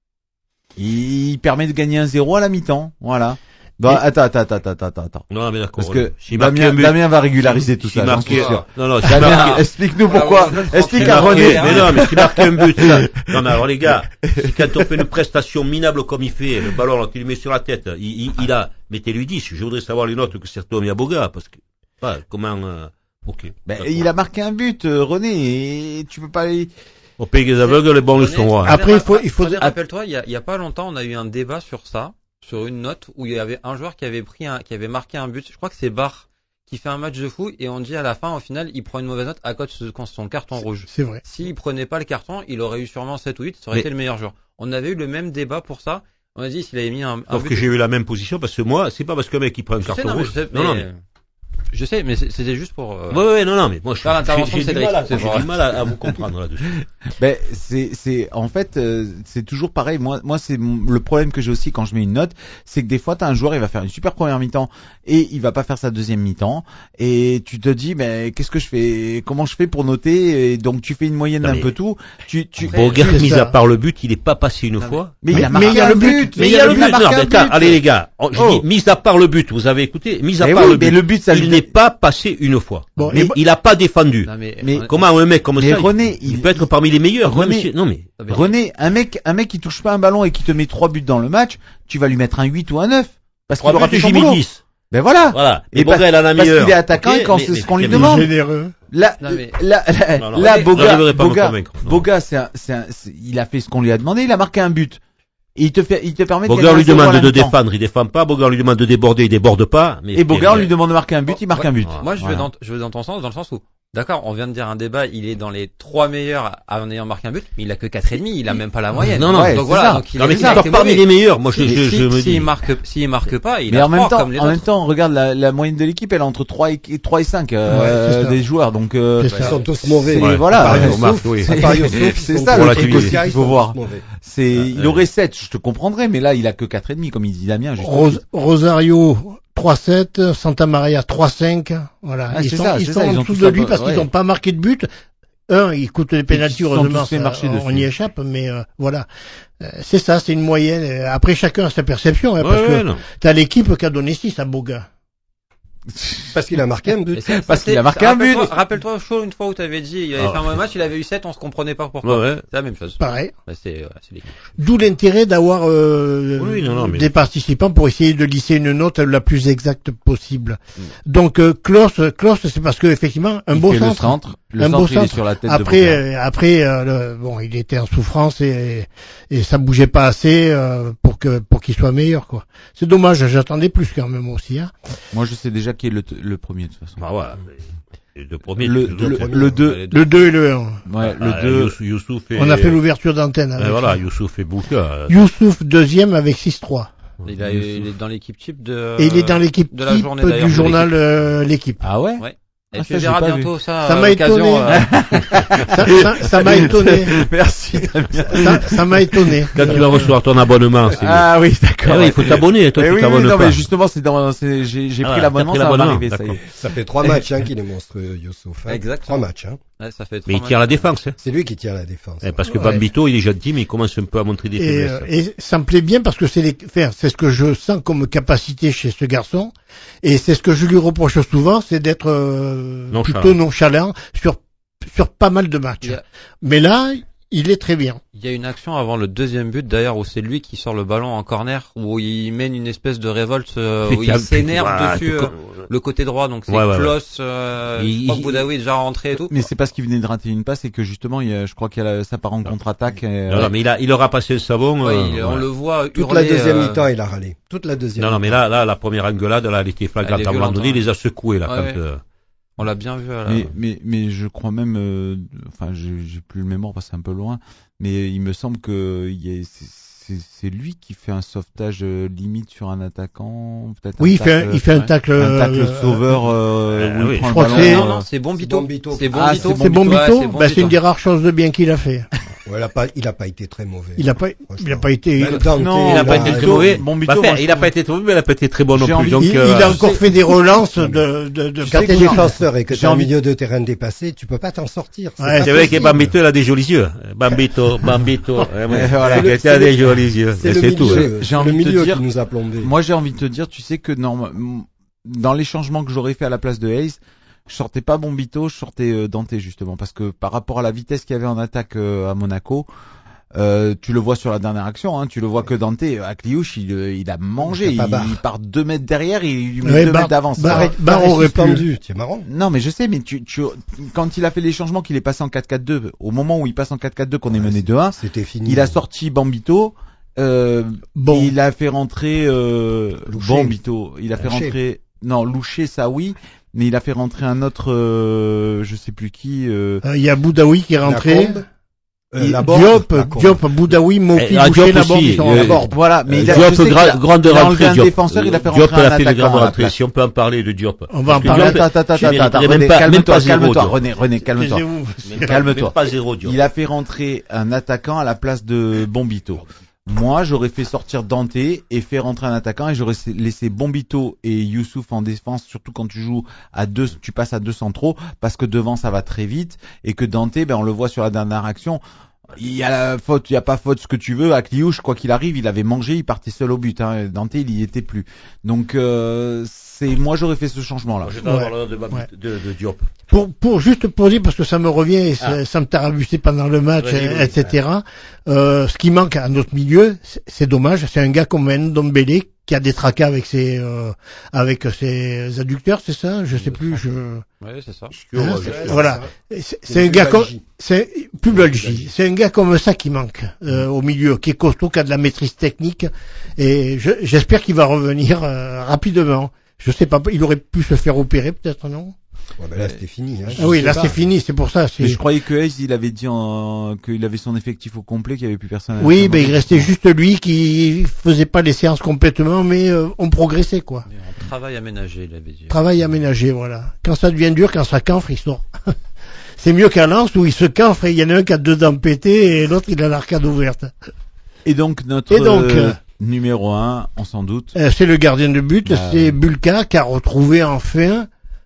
Il permet de gagner un zéro à la mi-temps. Voilà. Bon, attends, attends, attends, attends, attends. Non, mais d'accord. Parce que si Damien, but, Damien va régulariser tout ça. Marqué, non, non, si Damien, marqué, explique-nous pourquoi. Ah, explique à René. Mais non, mais si marque un but, ça. Non, mais alors, les gars, si quand on fait une prestation minable comme il fait, le ballon, là, qu'il met sur la tête, il, il, il a, mettez-lui dix. Je voudrais savoir les notes que certains ont mis à Boga, parce que, bah, comment, euh, ok. Ben, il a marqué un but, euh, René, et tu peux pas aller... Au pays des aveugles, les bons le sont, ouais. Après, il faut, il faut, rappelle-toi, il y a, il y a pas longtemps, on a eu un débat sur ça. Sur une note où il y avait un joueur qui avait pris un, qui avait marqué un but. Je crois que c'est Barr qui fait un match de fou et on dit à la fin, au final, il prend une mauvaise note à cause de son carton rouge. C'est vrai. S'il prenait pas le carton, il aurait eu sûrement sept ou huit, ça aurait mais... été le meilleur joueur. On avait eu le même débat pour ça. On a dit s'il avait mis un, un Sauf but. que j'ai eu la même position parce que moi, c'est pas parce qu'un mec qui prend un je carton sais, non, rouge. Mais sais, non, mais... non, mais. Je sais, mais c'était juste pour. Euh... Ouais, ouais, non, non, mais moi, je l'intervention j'ai, j'ai, de du mal, à, c'est j'ai du mal à, à vous comprendre là-dessus. Ben, c'est, c'est, en fait, euh, c'est toujours pareil. Moi, moi, c'est mon, le problème que j'ai aussi quand je mets une note, c'est que des fois, t'as un joueur, il va faire une super première mi-temps et il va pas faire sa deuxième mi-temps et tu te dis, ben, qu'est-ce que je fais, comment je fais pour noter et donc tu fais une moyenne d'un peu tout. Tu, tu. Boga, mis à part le but, il est pas passé une non, fois. Mais, mais il a marqué un but. Mais il y a le but. Non, mais attends, allez les gars, je dis, mis à part le but, vous avez écouté, mis à part le but. Mais le but, ça il n'est pas passé une fois. Bon, mais il a pas défendu. Non, mais, mais comment un mec comme mais ça, René, il, il peut être parmi les meilleurs. René, si, non mais René, un mec, un mec qui touche pas un ballon et qui te met trois buts dans le match, tu vas lui mettre un huit ou un neuf parce qu'il aura fait son boulot. dix. Ben voilà. Voilà. Et, et parce, Boga, parce qu'il est attaquant okay, et quand mais, c'est ce qu'on lui demande. Généreux. Là, non, mais... là, là, non, non, là, non, Boga, Boga, Boga, c'est un, c'est un, c'est, il a fait ce qu'on lui a demandé, il a marqué un but. Et il te fait, il te permet de Boga lui demande de défendre, il défend pas. Boga lui demande de déborder, il déborde pas. Mais et Boga lui demande de marquer un but, il marque un but. Moi, je veux dans, je veux dans ton sens, dans le sens où, d'accord, on vient de dire un débat, il est dans les trois meilleurs en ayant marqué un but, mais il a que quatre et demi, il a même pas la moyenne. Non, non, donc voilà, donc il est pas parmi les meilleurs. Moi, je, je, je me dis. S'il marque, s'il marque pas, il mais a en même temps, comme les en même temps, regarde la, la moyenne de l'équipe, elle est entre trois et trois et cinq euh, des joueurs, donc euh, ils sont tous mauvais. Voilà, c'est ça le truc aussi qu'il faut voir. C'est, il aurait sept, je te comprendrais, mais là, il a que quatre et demi, comme il dit Damien. Rosario. trois sept, Santa Maria trois cinq, voilà. Ah, ils sont, ça, ils sont ça, en ils dessous de lui parce ouais. qu'ils n'ont pas marqué de but. Un, il coûte les pénaltys, heureusement, ça, on y échappe, mais euh, voilà. Euh, c'est ça, c'est une moyenne. Après, chacun a sa perception, hein, ouais, parce ouais, que non. T'as l'équipe qui a donné six à Boga. Parce qu'il a marqué un but. Parce qu'il a marqué un but. Rappelle-toi, Chaud, une fois où tu avais dit, il avait ah. fait un mauvais match, il avait eu sept, on se comprenait pas pourquoi. Ouais, ouais. C'est la même chose. Pareil. Bah, c'est, ouais, c'est D'où l'intérêt d'avoir euh, oui, non, non, mais... des participants pour essayer de lisser une note la plus exacte possible. Mm. Donc, euh, Klos, Klos, c'est parce que effectivement, un il beau fait centre. Le centre. Le un centre, beau il centre. Est sur la tête après, de euh, après, euh, le, bon, il était en souffrance et, et ça bougeait pas assez euh, pour que pour qu'il soit meilleur, quoi. C'est dommage, j'attendais plus quand même aussi. Hein. Moi, je sais déjà qui est le, le premier de toute façon. Bah ouais. Le premier, le, le, le, le deux, le deux et le un. Ouais, ah, le deux. Youssouf et... On a fait l'ouverture d'antenne. Avec voilà, Youssouf et Bouka. Youssouf deuxième avec six trois. Il, a, il est dans l'équipe type de. Et il est dans l'équipe de la type journée, du journal euh, l'équipe. Ah ouais. Ouais. Et Ah, tu ça, j'ai verras pas bientôt vu. ça. Ça à m'a l'occasion, étonné. euh, ça, ça, ça m'a étonné. Merci, Damien. Ça, ça m'a étonné. Quand tu vas recevoir ton abonnement, c'est Ah oui, d'accord. Eh oui, il faut t'abonner, toi Eh tu oui, t'abonnes oui, non, pas. mais justement, c'est dans, c'est, j'ai, j'ai Ah, pris t'as l'abonnement, pris ça va l'abonnement, m'arriver, ça y d'accord. est. Ça fait trois matchs hein, qu'il est monstrueux, Youssouf. Hein. Exactement. Trois matchs. Hein. ouais, ça fait Mais il trois tire la matchs. défense, hein. C'est lui qui tire la défense. Eh, parce que Ouais. Bambito, il est gentil, mais il commence un peu à montrer des Et, faiblesses. euh, et ça me plaît bien parce que c'est les, enfin, c'est ce que je sens comme capacité chez ce garçon. Et c'est ce que je lui reproche souvent, c'est d'être euh, Nonchalant. plutôt nonchalant sur sur pas mal de matchs. Il y a- Mais là, il est très bien. Il y a une action avant le deuxième but d'ailleurs où c'est lui qui sort le ballon en corner où il mène une espèce de révolte euh, Fait où qu'il y a- il s'énerve Ouais, dessus tout euh, comme- le côté droit donc c'est Ouais, ouais, ouais. Klos, euh, Il- je crois que il- Boudaoui est déjà rentré et tout. Mais c'est parce qu'il venait de rater une passe et que justement, il y a, je crois qu'il y a la- ça part en contre-attaque. Et, Non, non, mais il a, il aura passé le savon. Ouais, euh, il- on voilà. le voit Toute hurler, la deuxième euh, mi-temps, il a râlé. Toute la deuxième. Non, non, mais mi-temps. là, là, la première engueulade, là, elle était flagrante. Elle est À un moment violente, donné, il hein. les a secoués, là, Ouais, quand, ouais. euh, on l'a bien vu. À la... Mais, mais, mais je crois même, euh, enfin, j'ai, j'ai plus le mémoire parce que c'est un peu loin, mais il me semble que il y a, c'est, c'est, c'est lui qui fait un sauvetage euh, limite sur un attaquant, peut-être. Oui, un il fait, un, tacle- il fait un tacle. un tacle euh, sauveur euh, euh, où oui, il prend je le crois ballon. que c'est- non, euh, non, c'est Bombito. Bombito. C'est Ah, Bombito. c'est C'est bon Ouais, Bito, c'est bah, c'est Bombito. une des rares choses de bien qu'il a fait. Ouais, il a pas, il a pas été très mauvais. Il a pas, il a pas été. Ben, Dante, Non, il a pas bah, été très Bito, mauvais. Bombito, Bah, moi, enfin, je il a trouve- pas été très mauvais, mais il a pas été très bon non J'ai plus. envie- Donc, il, euh, il a encore fait des relances de, de, de Quand quatre t'es points. défenseur et que J'ai t'es en envie- milieu de terrain dépassé, tu peux pas t'en sortir. Ouais, pas c'est vrai que possible. Bambito, il a des jolis yeux. Bambito, Bambito. Ouais, ouais. voilà, C'est le- quelqu'un a c'est des le- jolis yeux. C'est Et le C'est tout. milieu, hein. J'ai c'est envie le de te milieu dire- qui nous a plombé. Moi, j'ai envie de te dire, tu sais que norm- dans les changements que j'aurais fait à la place de Hayes, je sortais pas Bombito, je sortais euh, Dante justement, parce que par rapport à la vitesse qu'il y avait en attaque euh, à Monaco, euh, tu le vois sur la dernière action, hein, tu le vois que Dante, à Cliouche, il, euh, il a mangé, Il il, a pas barre. il part deux mètres derrière, il lui met Ouais, deux barre- mètres d'avance. barre- Ouais. barre aurait pu. suspendu, c'est marrant. Non, mais je sais, mais tu, tu, quand il a fait les changements, qu'il est passé en quatre quatre deux, au moment où il passe en quatre quatre deux, qu'on est Ouais, mené c'est- deux un, C'était fini. il a sorti Bambito, euh, Bon. il a fait rentrer euh, Louché. Bambito, il a fait Louché. rentrer non Louché, ça oui, mais il a fait rentrer un autre, euh, je sais plus qui. Euh, Euh, Il y a Boudaoui qui est rentré. Lacombe, euh, Il- Laborde, Diop, Lacombe. Diop, Boudaoui, Moki, Eh, ah, Boucher, Diop Laborde, aussi, ils sont euh, à bord. voilà, mais Euh, il a, Diop, je sais qu'il gra- a- grande il a enlevé rentrée, un Diop. défenseur, il a fait Diop, rentrer elle un a fait une attaquant grande à la rentrée. place. Si on peut en parler de Diop. On va en Parce que parler. Diop, Attends, attends, tu attends, mériterais attends, même René, pas- même calme-toi, pas zéro, calme-toi, Diop. René, René, calme-toi. Taisez-vous. Même- Calme-toi. même pas zéro, Diop. Il a fait rentrer un attaquant à la place de Bombito. Moi, j'aurais fait sortir Dante et fait rentrer un attaquant et j'aurais laissé Bombito et Youssouf en défense, surtout quand tu joues à deux, tu passes à deux centraux, parce que devant ça va très vite et que Dante, ben on le voit sur la dernière action. Il y a la faute, il y a pas faute, ce que tu veux. À Cliouche, quoi qu'il arrive, il avait mangé, il partait seul au but. Hein. Dante, il y était plus. Donc, euh, c'est moi, j'aurais fait ce changement-là. Je vais avoir Ouais. l'honneur de, Bab- Ouais. de, de Diop. Pour, pour juste pour dire parce que ça me revient et ça, Ah. ça me tarabussait pendant le match, Vas-y, et- vas-y. et cetera. Euh, ce qui manque à notre milieu, c'est- c'est dommage. C'est un gars comme Ndombele qui a des tracas avec ses euh, avec ses adducteurs, c'est ça? Je sais plus. Je... Ouais, c'est ça. Hein, ouais, c'est- je- voilà. C'est C'est c'est un une gars comme pubalgie. c'est pubalgie. C'est un gars comme ça qui manque euh, au milieu, qui est costaud, qui a de la maîtrise technique. Et je- j'espère qu'il va revenir euh, rapidement. Je sais pas, il aurait pu se faire opérer peut-être, non? Ouais, ben là, c'était fini. Hein. Ah oui, Je là sais c'est pas. fini. C'est pour ça. c'est- Mais je croyais que Hayes, il avait dit en... qu'il avait son effectif au complet, qu'il n'y avait plus personne. à Oui, faire ben il manger. restait juste lui qui faisait pas les séances complètement, mais euh, on progressait quoi. Mais en travail aménagé, il avait dit. Travail aménagé, voilà. Quand ça devient dur, quand ça canfre, il sort. C'est mieux qu'à Lens où il se canfre et il y en a un qui a deux dents pétées et l'autre il a l'arcade ouverte. Et donc, notre Et donc, euh, euh, numéro un, on s'en doute. Euh, c'est le gardien de but, Bah, c'est Bulka qui a retrouvé enfin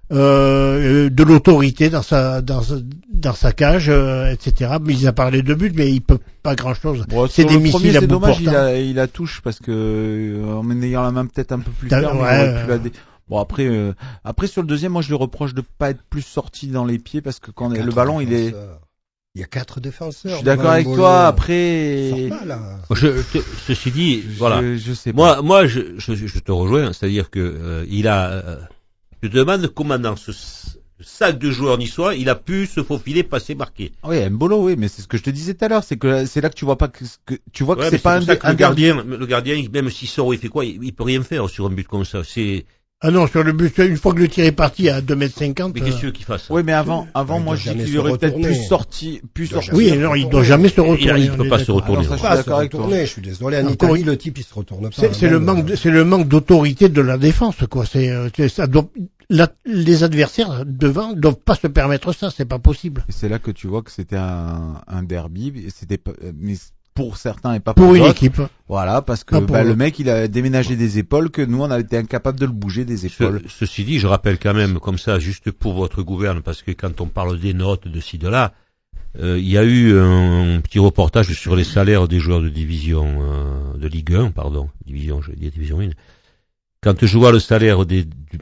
euh, de l'autorité dans sa dans sa- dans sa cage, euh, et cetera. Mais il a parlé de but, mais il peut pas grand chose. Bon, c'est sur des le premier, missiles à c'est bout dommage, il portant. a, il a touche parce que euh, en ayant la main peut-être un peu plus T'as- ferme, il ouais, aurait pu ouais. la dé- Bon après, euh, après sur le deuxième, moi je lui reproche de pas être plus sorti dans les pieds parce que quand le Quatre ballon il est, défenseurs. Il y a quatre défenseurs. je suis d'accord devant avec le toi. ballon. Après, Sors pas, là. Je, je- ceci dit, je, voilà. je sais pas. Moi, moi, je, je, je te rejoins, c'est-à-dire que euh, il a. Euh, je te demande comment dans ce s- sac de joueurs niçois, il a pu se faufiler, passer, marquer. Oui, Mbolo, oui, mais c'est ce que je te disais tout à l'heure, c'est que c'est là que tu vois pas que, que tu vois que Ouais, c'est mais pas un, pour ça que un le gardien, le gardien, même s'il sort ou il fait quoi, il, il peut rien faire sur un but comme ça. C'est. Ah non, sur le but, une fois que le tir est parti à deux mètres cinquante. Mais qu'est-ce que tu veux qu'il fasse? Oui, mais avant, avant, Ouais, il moi doit je dis jamais qu'il se aurait peut-être retourner. plus sorti, plus Il doit sorti. Oui, jamais non, se il doit retourner. jamais se Il, retourner. il peut on est pas se d'accord. retourner. Alors, ça, ouais. je suis Pas se d'accord avec toi. retourner, je suis désolé. En Encore Italie, une- le type, il se retourne pas. C'est c'est le Même, manque, de- c'est le manque d'autorité de la défense, quoi. C'est, euh, c'est- ça doit, la, les adversaires devant ne doivent pas se permettre ça, c'est pas possible. Et c'est là que tu vois que c'était un, un derby, c'était pas, mais pour certains et pas pour, pour une d'autres. équipe. Voilà, parce que bah, le mec il a déménagé des épaules que nous on a été incapable de le bouger des épaules. Ce, ceci dit, je rappelle quand même comme ça, juste pour votre gouverne, parce que quand on parle des notes de ci de là, euh, il y a eu un, un petit reportage sur les salaires des joueurs de division euh, de Ligue un, pardon, division, je vais dire division un. Quand je vois le salaire des, du,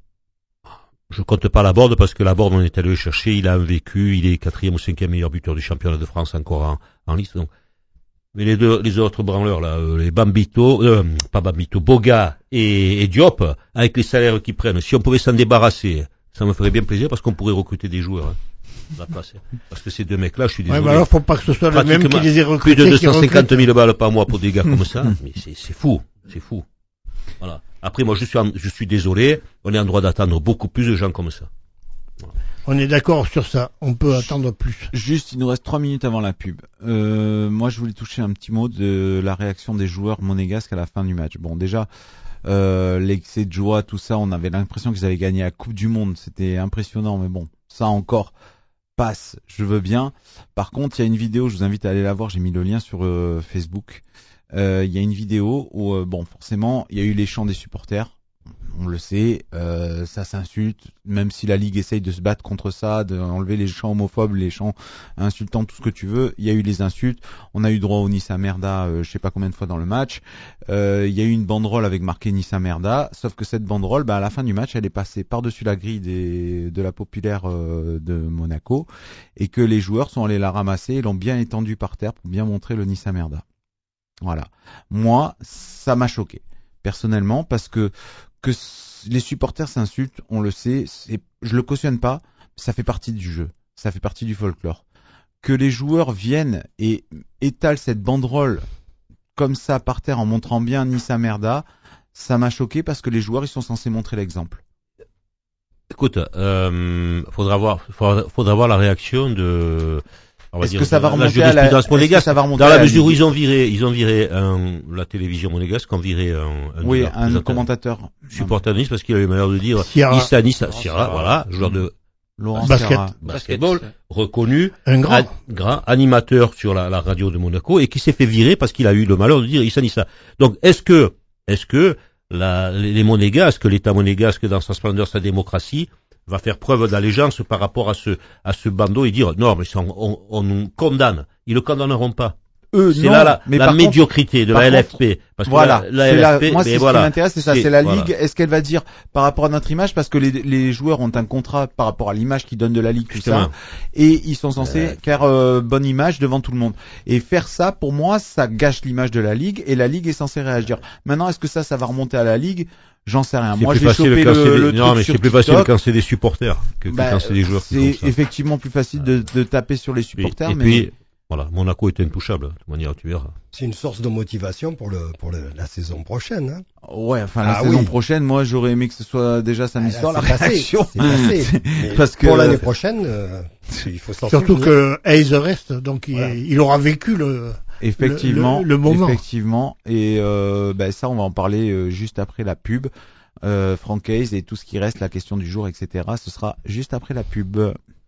je compte pas la Borde parce que la Borde on est allé le chercher, il a un vécu, il est quatrième ou cinquième meilleur buteur du championnat de France encore en, en liste. Donc. Mais les deux, les autres branleurs là, euh, les Bambito, euh, pas Bambito, Boga et, et Diop, avec les salaires qu'ils prennent, si on pouvait s'en débarrasser, ça me ferait bien plaisir parce qu'on pourrait recruter des joueurs. Hein, la place, hein. Parce que ces deux mecs-là, je suis désolé. Ouais, mais alors faut pas que ce soit le même qui les ait recrutés. Plus de deux cent cinquante mille balles par mois pour des gars comme ça, mais c'est, c'est fou, c'est fou. Voilà. Après, moi, je suis, en, je suis désolé, on est en droit d'attendre beaucoup plus de gens comme ça. Voilà. On est d'accord sur ça, on peut attendre plus. Juste, il nous reste trois minutes avant la pub. Euh, moi, je voulais toucher un petit mot de la réaction des joueurs monégasques à la fin du match. Bon, déjà, euh, l'excès de joie, tout ça, on avait l'impression qu'ils avaient gagné la Coupe du Monde. C'était impressionnant, mais bon, ça encore passe, je veux bien. Par contre, il y a une vidéo, je vous invite à aller la voir, j'ai mis le lien sur euh, Facebook. Euh, il y a une vidéo où, euh, bon, forcément, il y a eu les chants des supporters. On le sait, euh, ça s'insulte, même si la Ligue essaye de se battre contre ça, d'enlever les chants homophobes, les chants insultants, tout ce que tu veux. Il y a eu les insultes, on a eu droit au Nissa Merda, euh, je sais pas combien de fois dans le match. Euh, il y a eu une banderole avec marqué Nissa Merda, sauf que cette banderole, bah, à la fin du match, elle est passée par-dessus la grille des, de la populaire euh, de Monaco, et que les joueurs sont allés la ramasser et l'ont bien étendue par terre pour bien montrer le Nissa Merda. Voilà. Moi, ça m'a choqué, personnellement, parce que que les supporters s'insultent, on le sait, c'est, je le cautionne pas, ça fait partie du jeu, ça fait partie du folklore. Que les joueurs viennent et étalent cette banderole comme ça par terre en montrant bien Nissa Merda, ça m'a choqué parce que les joueurs ils sont censés montrer l'exemple. Écoute, euh, faudra voir, faudra, faudra voir la réaction de. On va Est-ce dire, que ça va remonter la à la, monégasque, ça va remonter dans la, la mesure où Ligue. ils ont viré, ils ont viré un, la télévision monégasque, ont viré un, un, oui, un commentateur, supporter de Nice parce qu'il avait le malheur de dire Issa Nissa, Sierra, voilà, joueur de Laurent basket, Sierra. basketball, reconnu, un grand, an, grand animateur sur la, la radio de Monaco et qui s'est fait virer parce qu'il a eu le malheur de dire Issa Nissa. Donc, est-ce que, est-ce que la, les, les monégasques, l'État monégasque dans sa splendeur, sa démocratie, va faire preuve d'allégeance par rapport à ce à ce bandeau et dire non mais on, on, on nous condamne. Ils le condamneront pas. Eux, c'est non, là la, mais la médiocrité contre, de la L F P. Parce que voilà, la, la L F P, la, moi c'est ce voilà, qui m'intéresse, c'est ça, c'est, c'est la voilà. Ligue. Est-ce qu'elle va dire par rapport à notre image, parce que les, les joueurs ont un contrat par rapport à l'image qu'ils donnent de la Ligue, tout Justement. ça, et ils sont censés euh... faire euh, bonne image devant tout le monde. Et faire ça, pour moi, ça gâche l'image de la Ligue, et la Ligue est censée réagir. Maintenant, est-ce que ça, ça va remonter à la Ligue? J'en sais rien. C'est Moi, j'ai chopé le, le, le des... Non, mais c'est plus TikTok. facile quand c'est des supporters que, que bah, quand c'est des joueurs. C'est effectivement plus facile de, de taper sur les supporters. Et, et mais... puis, voilà, Monaco est intouchable, de toute manière, tu verras. C'est une source de motivation pour le pour le, la saison prochaine. Hein. Ouais, enfin la ah, saison oui. prochaine, moi j'aurais aimé que ce soit déjà samedi ah, soir la passé, réaction. C'est passé. Parce que pour l'année prochaine, euh, il faut s'en surtout souvenir. que Hayes reste, donc voilà. il, il aura vécu le effectivement le, le, le moment. Effectivement, et euh, ben ça on va en parler euh, juste après la pub. Euh, Frank Hayes et tout ce qui reste, la question du jour, et cetera. Ce sera juste après la pub.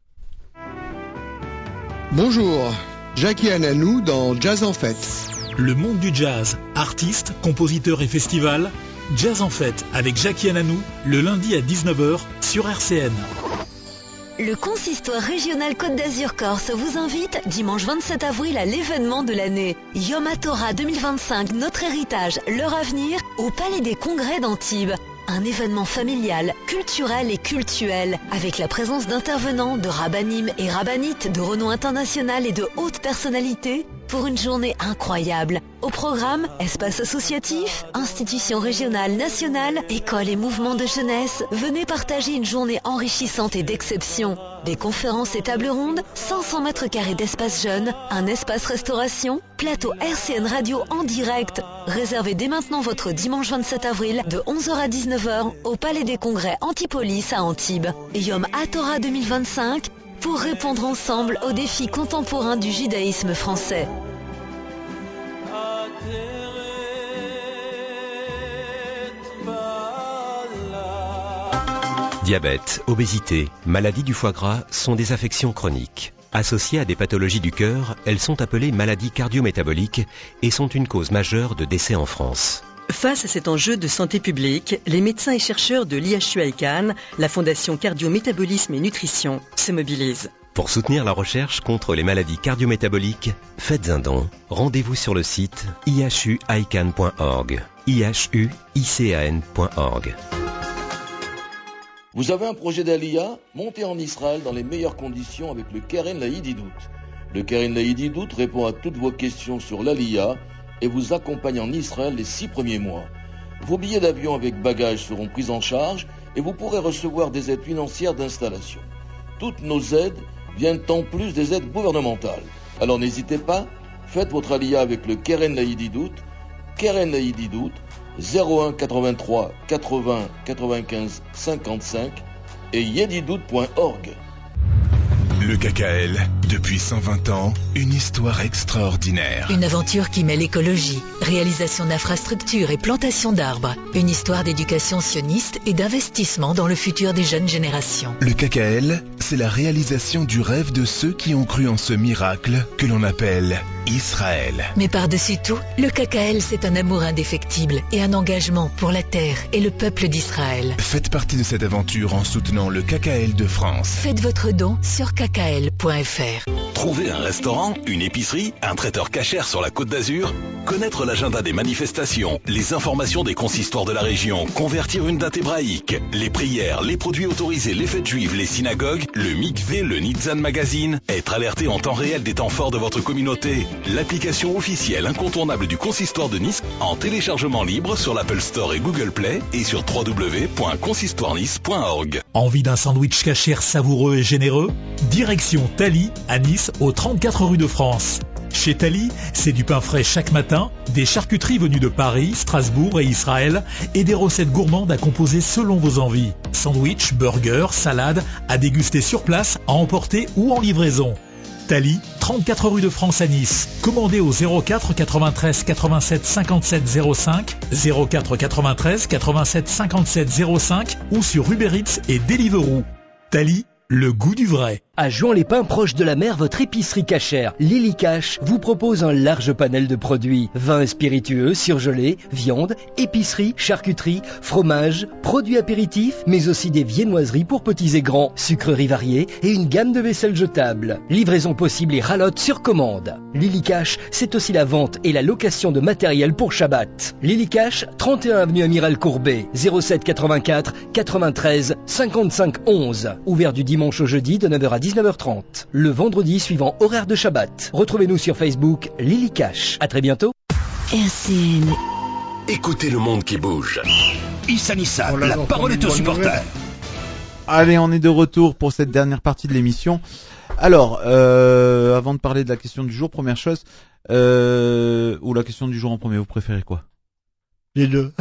Bonjour. Jackie Ananou dans Jazz en Fête. Le monde du jazz, artistes, compositeurs et festivals. Jazz en Fête avec Jackie Ananou, le lundi à dix-neuf heures sur R C N. Le consistoire régional Côte d'Azur Corse vous invite dimanche vingt-sept avril à l'événement de l'année. Yom HaTorah deux mille vingt-cinq, notre héritage, leur avenir, au Palais des Congrès d'Antibes. Un événement familial, culturel et cultuel, avec la présence d'intervenants, de rabbinim et rabbinites de renom international et de hautes personnalités, pour une journée incroyable. Au programme, espace associatif, institutions régionales, nationales, écoles et mouvements de jeunesse, venez partager une journée enrichissante et d'exception. Des conférences et tables rondes, cinq cents mètres carrés d'espace jeunes, un espace restauration, plateau R C N Radio en direct. Réservez dès maintenant votre dimanche vingt-sept avril de onze heures à dix-neuf heures au Palais des Congrès Antipolis à Antibes. Yom HaTorah deux mille vingt-cinq pour répondre ensemble aux défis contemporains du judaïsme français. Diabète, obésité, maladie du foie gras sont des affections chroniques. Associées à des pathologies du cœur, elles sont appelées maladies cardio-métaboliques et sont une cause majeure de décès en France. Face à cet enjeu de santé publique, les médecins et chercheurs de l'I H U I C A N, la Fondation Cardio-Métabolisme et Nutrition, se mobilisent. Pour soutenir la recherche contre les maladies cardio-métaboliques, faites un don. Rendez-vous sur le site i h u i c a n point org. i h u i c a n point org. Vous avez un projet d'Aliyah? Montez en Israël dans les meilleures conditions avec le Keren Laïdidout. Le Keren Laïdidout répond à toutes vos questions sur l'Aliyah et vous accompagne en Israël les six premiers mois. Vos billets d'avion avec bagages seront pris en charge et vous pourrez recevoir des aides financières d'installation. Toutes nos aides viennent en plus des aides gouvernementales. Alors n'hésitez pas, faites votre Aliyah avec le Keren Laïdidout, Keren Laïdidout, zéro un quatre-vingt-trois quatre-vingts quatre-vingt-quinze cinquante-cinq et yedidout point org. Le K K L, depuis cent vingt ans, une histoire extraordinaire. Une aventure qui mêle écologie, réalisation d'infrastructures et plantation d'arbres. Une histoire d'éducation sioniste et d'investissement dans le futur des jeunes générations. Le K K L, c'est la réalisation du rêve de ceux qui ont cru en ce miracle que l'on appelle Israël. Mais par-dessus tout, le K K L, c'est un amour indéfectible et un engagement pour la terre et le peuple d'Israël. Faites partie de cette aventure en soutenant le K K L de France. Faites votre don sur k k l point f r. Trouver un restaurant, une épicerie, un traiteur cachère sur la Côte d'Azur, connaître l'agenda des manifestations, les informations des consistoires de la région, convertir une date hébraïque, les prières, les produits autorisés, les fêtes juives, les synagogues, le mikvé, le Nitzan Magazine, être alerté en temps réel des temps forts de votre communauté, l'application officielle incontournable du consistoire de Nice en téléchargement libre sur l'Apple Store et Google Play et sur w w w point consistoire nice point org. Envie d'un sandwich cachère savoureux et généreux? Direction Tali à Nice, aux trente-quatre rues de France. Chez Tali, c'est du pain frais chaque matin, des charcuteries venues de Paris, Strasbourg et Israël et des recettes gourmandes à composer selon vos envies. Sandwich, burgers, salades, à déguster sur place, à emporter ou en livraison. Tali, trente-quatre rue de France à Nice. Commandez au zéro quatre quatre-vingt-treize quatre-vingt-sept cinquante-sept zéro cinq, zéro quatre quatre-vingt-treize quatre-vingt-sept cinquante-sept zéro cinq ou sur Uber Eats et Deliveroo. Tali, le goût du vrai. À Juan-les-Pins, proche de la mer, votre épicerie cachère, Lily Cash, vous propose un large panel de produits. Vins et spiritueux, surgelés, viande, épicerie, charcuterie, fromage, produits apéritifs, mais aussi des viennoiseries pour petits et grands, sucreries variées et une gamme de vaisselle jetable. Livraison possible et ralotte sur commande. Lily Cash, c'est aussi la vente et la location de matériel pour Shabbat. Lily Cash, trente et un avenue Amiral Courbet, zéro sept quatre-vingt-quatre quatre-vingt-treize cinquante-cinq onze. Ouvert du dimanche au jeudi de neuf heures à dix-neuf heures trente. Le vendredi suivant horaire de Shabbat. Retrouvez-nous sur Facebook, Lily Cash. À très bientôt. R C N. Écoutez le monde qui bouge. Issa Nissa, la parole est aux supporters. Allez, on est de retour pour cette dernière partie de l'émission. Alors, euh, avant de parler de la question du jour, première chose, euh, ou la question du jour en premier, vous préférez quoi? Les deux.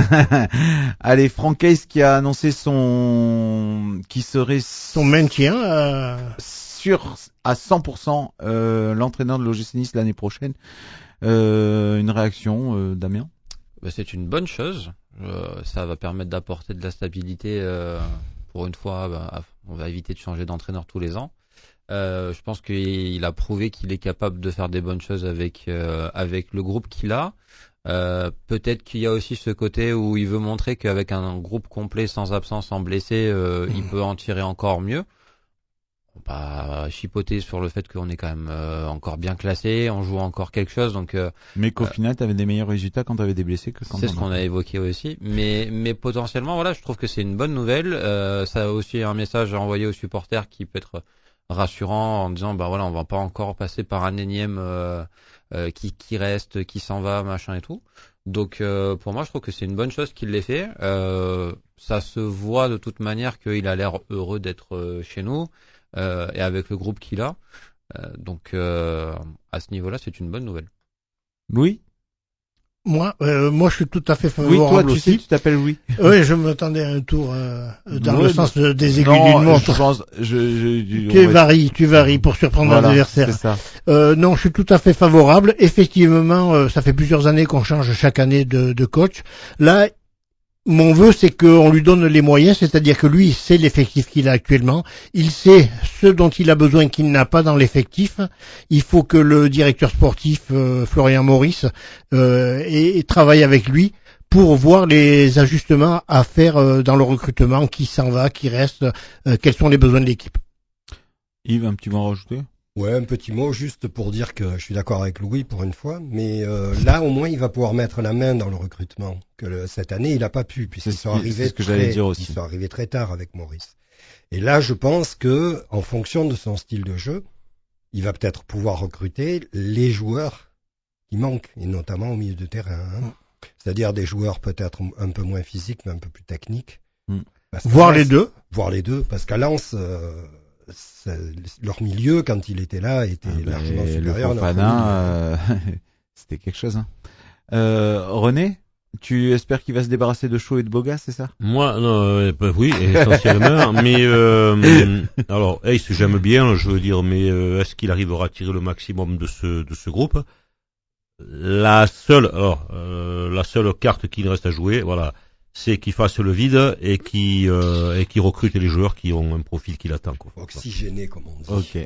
Allez, Franck Hayes qui a annoncé son, qui serait son maintien euh... sur à cent pour cent euh, l'entraîneur de l'O G C Nice l'année prochaine. Euh, une réaction, euh, Damien? Bah, c'est une bonne chose. Euh, ça va permettre d'apporter de la stabilité. Euh, pour une fois, bah, on va éviter de changer d'entraîneur tous les ans. Euh, je pense qu'il a prouvé qu'il est capable de faire des bonnes choses avec euh, avec le groupe qu'il a. Euh, peut-être qu'il y a aussi ce côté où il veut montrer qu'avec un groupe complet, sans absence, sans blessé, euh, mmh. il peut en tirer encore mieux. On va chipoter sur le fait qu'on est quand même euh, encore bien classé, on joue encore quelque chose. Donc, euh, mais qu'au euh, final, tu avais des meilleurs résultats quand tu avais des blessés que quand c'est ce qu'on a évoqué aussi. Mais, mais potentiellement, voilà, je trouve que c'est une bonne nouvelle. Euh, ça a aussi un message à envoyer aux supporters qui peut être rassurant en disant, bah voilà, on va pas encore passer par un énième euh, euh, qui, qui reste, qui s'en va, machin et tout. Donc euh, pour moi, je trouve que c'est une bonne chose qu'il l'ait fait. Euh, ça se voit de toute manière qu'il a l'air heureux d'être euh, chez nous euh, et avec le groupe qu'il a. Euh, donc euh, à ce niveau-là, c'est une bonne nouvelle. Louis? Moi, euh, moi, je suis tout à fait favorable aussi. Oui, toi, tu aussi. sais, tu t'appelles Louis. Oui, je m'attendais à un tour euh, dans oui, le sens de, des aiguilles non, d'une montre. Je pense, je, je, je, tu varies, tu varies pour surprendre voilà, l'adversaire. C'est ça. Euh, non, je suis tout à fait favorable. Effectivement, euh, ça fait plusieurs années qu'on change chaque année de, de coach. Là, mon vœu, c'est qu'on lui donne les moyens, c'est-à-dire que lui, c'est l'effectif qu'il a actuellement. Il sait ce dont il a besoin qu'il n'a pas dans l'effectif. Il faut que le directeur sportif, euh, Florian Maurice, euh, et, et travaille avec lui pour voir les ajustements à faire euh, dans le recrutement, qui s'en va, qui reste, euh, quels sont les besoins de l'équipe. Yves, un petit mot à rajouter ? Ouais, un petit mot juste pour dire que je suis d'accord avec Louis pour une fois, mais euh, là au moins il va pouvoir mettre la main dans le recrutement. Que le, cette année il n'a pas pu puisqu'ils sont arrivés que très, dire aussi. ils sont arrivés très tard avec Maurice. Et là je pense que en fonction de son style de jeu, il va peut-être pouvoir recruter les joueurs qui manquent et notamment au milieu de terrain. Hein. C'est-à-dire des joueurs peut-être un peu moins physiques mais un peu plus techniques. Mm. Voir les deux. Voir les deux parce qu'à Lens. Euh, leur milieu quand il était là était ah largement supérieur. Le Fofana, euh, c'était quelque chose. Hein. Euh, René, tu espères qu'il va se débarrasser de Shaw et de Boga, c'est ça ? Moi, non, euh, bah, oui, essentiellement. mais euh, alors, Ace, j'aime bien, je veux dire, mais euh, est-ce qu'il arrivera à tirer le maximum de ce de ce groupe ? La seule, alors, euh, la seule carte qu'il reste à jouer, voilà. C'est qu'il fasse le vide et qui euh, et qui recrute les joueurs qui ont un profil qui l'attend. Quoi. Oxygéné, comme on dit. Ok.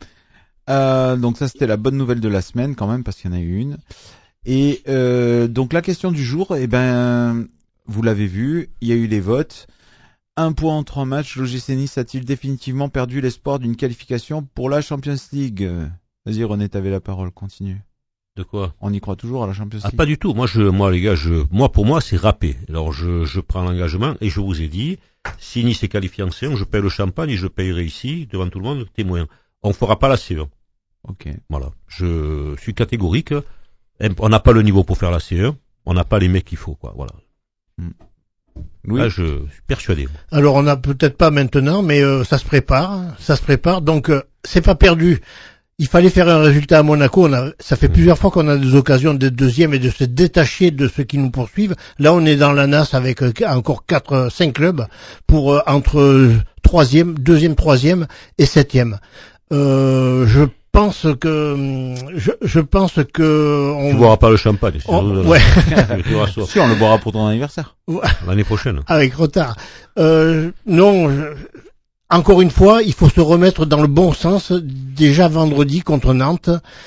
Euh, donc ça c'était la bonne nouvelle de la semaine quand même parce qu'il y en a eu une. Et euh, donc la question du jour, eh ben vous l'avez vu, il y a eu les votes. Un point en trois matchs. L'O G C Nice a-t-il définitivement perdu l'espoir d'une qualification pour la Champions League ? Vas-y René, t'avais la parole. Continue. De quoi ? On y croit toujours à la Champions League ? Ah, pas du tout. Moi, je, moi, les gars, je, moi, pour moi, c'est râpé. Alors, je, je prends l'engagement et je vous ai dit, si Nice est qualifié en C un, je paye le champagne et je payerai ici, devant tout le monde, témoin. On fera pas la C un. Ok. Voilà. Je suis catégorique. On n'a pas le niveau pour faire la C un. On n'a pas les mecs qu'il faut, quoi. Voilà. Hmm. Oui. Là, je suis persuadé. Alors, on n'a peut-être pas maintenant, mais euh, ça se prépare. Ça se prépare. Donc, euh, c'est pas perdu. Il fallait faire un résultat à Monaco. On a, ça fait plusieurs fois qu'on a des occasions d'être deuxième et de se détacher de ceux qui nous poursuivent. Là, on est dans la nasse avec euh, encore quatre, cinq clubs pour euh, entre troisième, deuxième, troisième et septième. Euh, je pense que, je, je pense que on tu boiras pas le champagne. Si on, ouais. Si, on le boira pour ton anniversaire. L'année prochaine. Avec retard. Euh, non. Je, Encore une fois, il faut se remettre dans le bon sens. Déjà vendredi contre Nantes,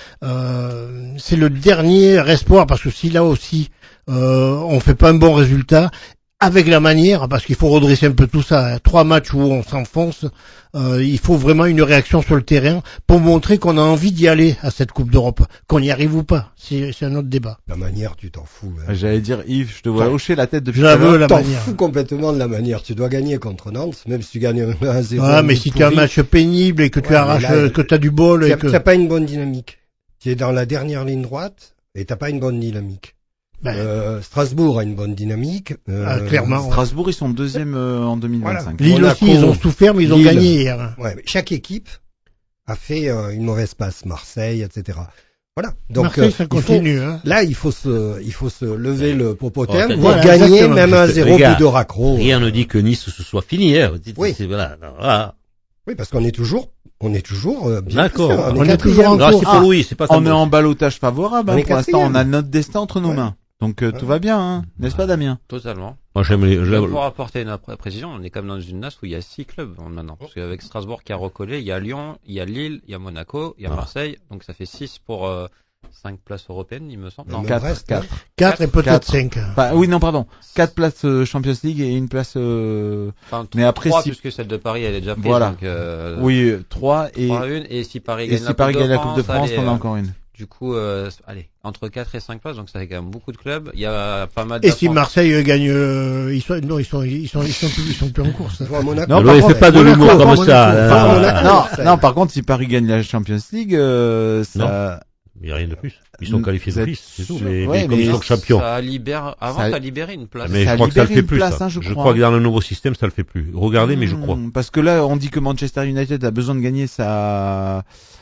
euh, c'est le dernier espoir parce que si là aussi euh, on fait pas un bon résultat, avec la manière, parce qu'il faut redresser un peu tout ça. Trois matchs où on s'enfonce, euh, il faut vraiment une réaction sur le terrain pour montrer qu'on a envie d'y aller à cette Coupe d'Europe. Qu'on y arrive ou pas, c'est, c'est un autre débat. La manière, tu t'en fous. Hein. J'allais dire Yves, je te vois hocher la tête depuis tout l'heure. La t'en manière. fous complètement de la manière. Tu dois gagner contre Nantes, même si tu gagnes un à zéro. Ah, mais si tu as un match pénible et que tu ouais, arraches, là, que tu as du bol et que... T'as pas une bonne dynamique. Tu es dans la dernière ligne droite et t'as pas une bonne dynamique. Ben, euh, Strasbourg a une bonne dynamique. Euh, ah, clairement. Strasbourg, ils sont deuxième euh, en deux mille vingt-cinq. Voilà. Lille Monaco, aussi, ils ont souffert, mais ils ont Lille. gagné hier. Ouais, mais chaque équipe a fait euh, une mauvaise passe. Marseille, et cetera. Voilà. Donc, Marseille, ça continue. Il faut, hein. Là, il faut se, il faut se lever le popotem oh, pour voilà, gagner exactement. même un zéro but de raccro. Rien ne dit que Nice se soit fini hier. Oui. C'est, voilà, voilà. Oui, parce qu'on est toujours, on est toujours euh, bien. D'accord. Sûr, on, on est, est toujours en cours. cours. C'est pas Louis, c'est pas on est en ballottage favorable. Hein, pour l'instant, on a notre destin entre nos ouais. mains. Donc euh, ouais. tout va bien, hein, n'est-ce pas Damien ? Totalement. Moi j'aime les. J'aime... Pour apporter une précision, on est comme dans une nasse où il y a six clubs maintenant. Parce qu'avec Strasbourg qui a recollé, il y a Lyon, il y a Lille, il y a Monaco, il y a ah. Marseille. Donc ça fait six pour euh, cinq places européennes, il me semble. Non, quatre, quatre. quatre et peut-être cinq. Enfin, oui, non, pardon. quatre places euh, Champions League et une place. Euh... Enfin, mais après, trois, si... puisque celle de Paris, elle est déjà prise. Voilà. Donc, euh... Oui, trois et. trois, une, et si Paris et gagne si la, Paris coupe gagne la Coupe de France, France, on a encore une. Du coup, euh, allez, entre quatre et cinq places, donc ça fait quand même beaucoup de clubs. Il y a pas mal. Et si Marseille gagne, euh, ils sont, non, ils sont, ils sont, ils sont plus, ils sont plus en course. Hein. Monaco, non, il fait pas de l'humour comme Monaco, ça. Monaco, Monaco, non, non, par contre, si Paris gagne la Champions League, euh, ça. Non. Il n'y a rien de plus. Ils sont qualifiés de plus, c'est tout. Mais, ouais, mais comme mais ils sont champions. Ça libère, avant, ça, ça libérait une place. Mais ça je crois que ça le fait plus, place, ça. Hein, je, je crois. crois que dans le nouveau système, ça le fait plus. Regardez, mmh, mais je crois. Parce que là, on dit que Manchester United a besoin de gagner sa,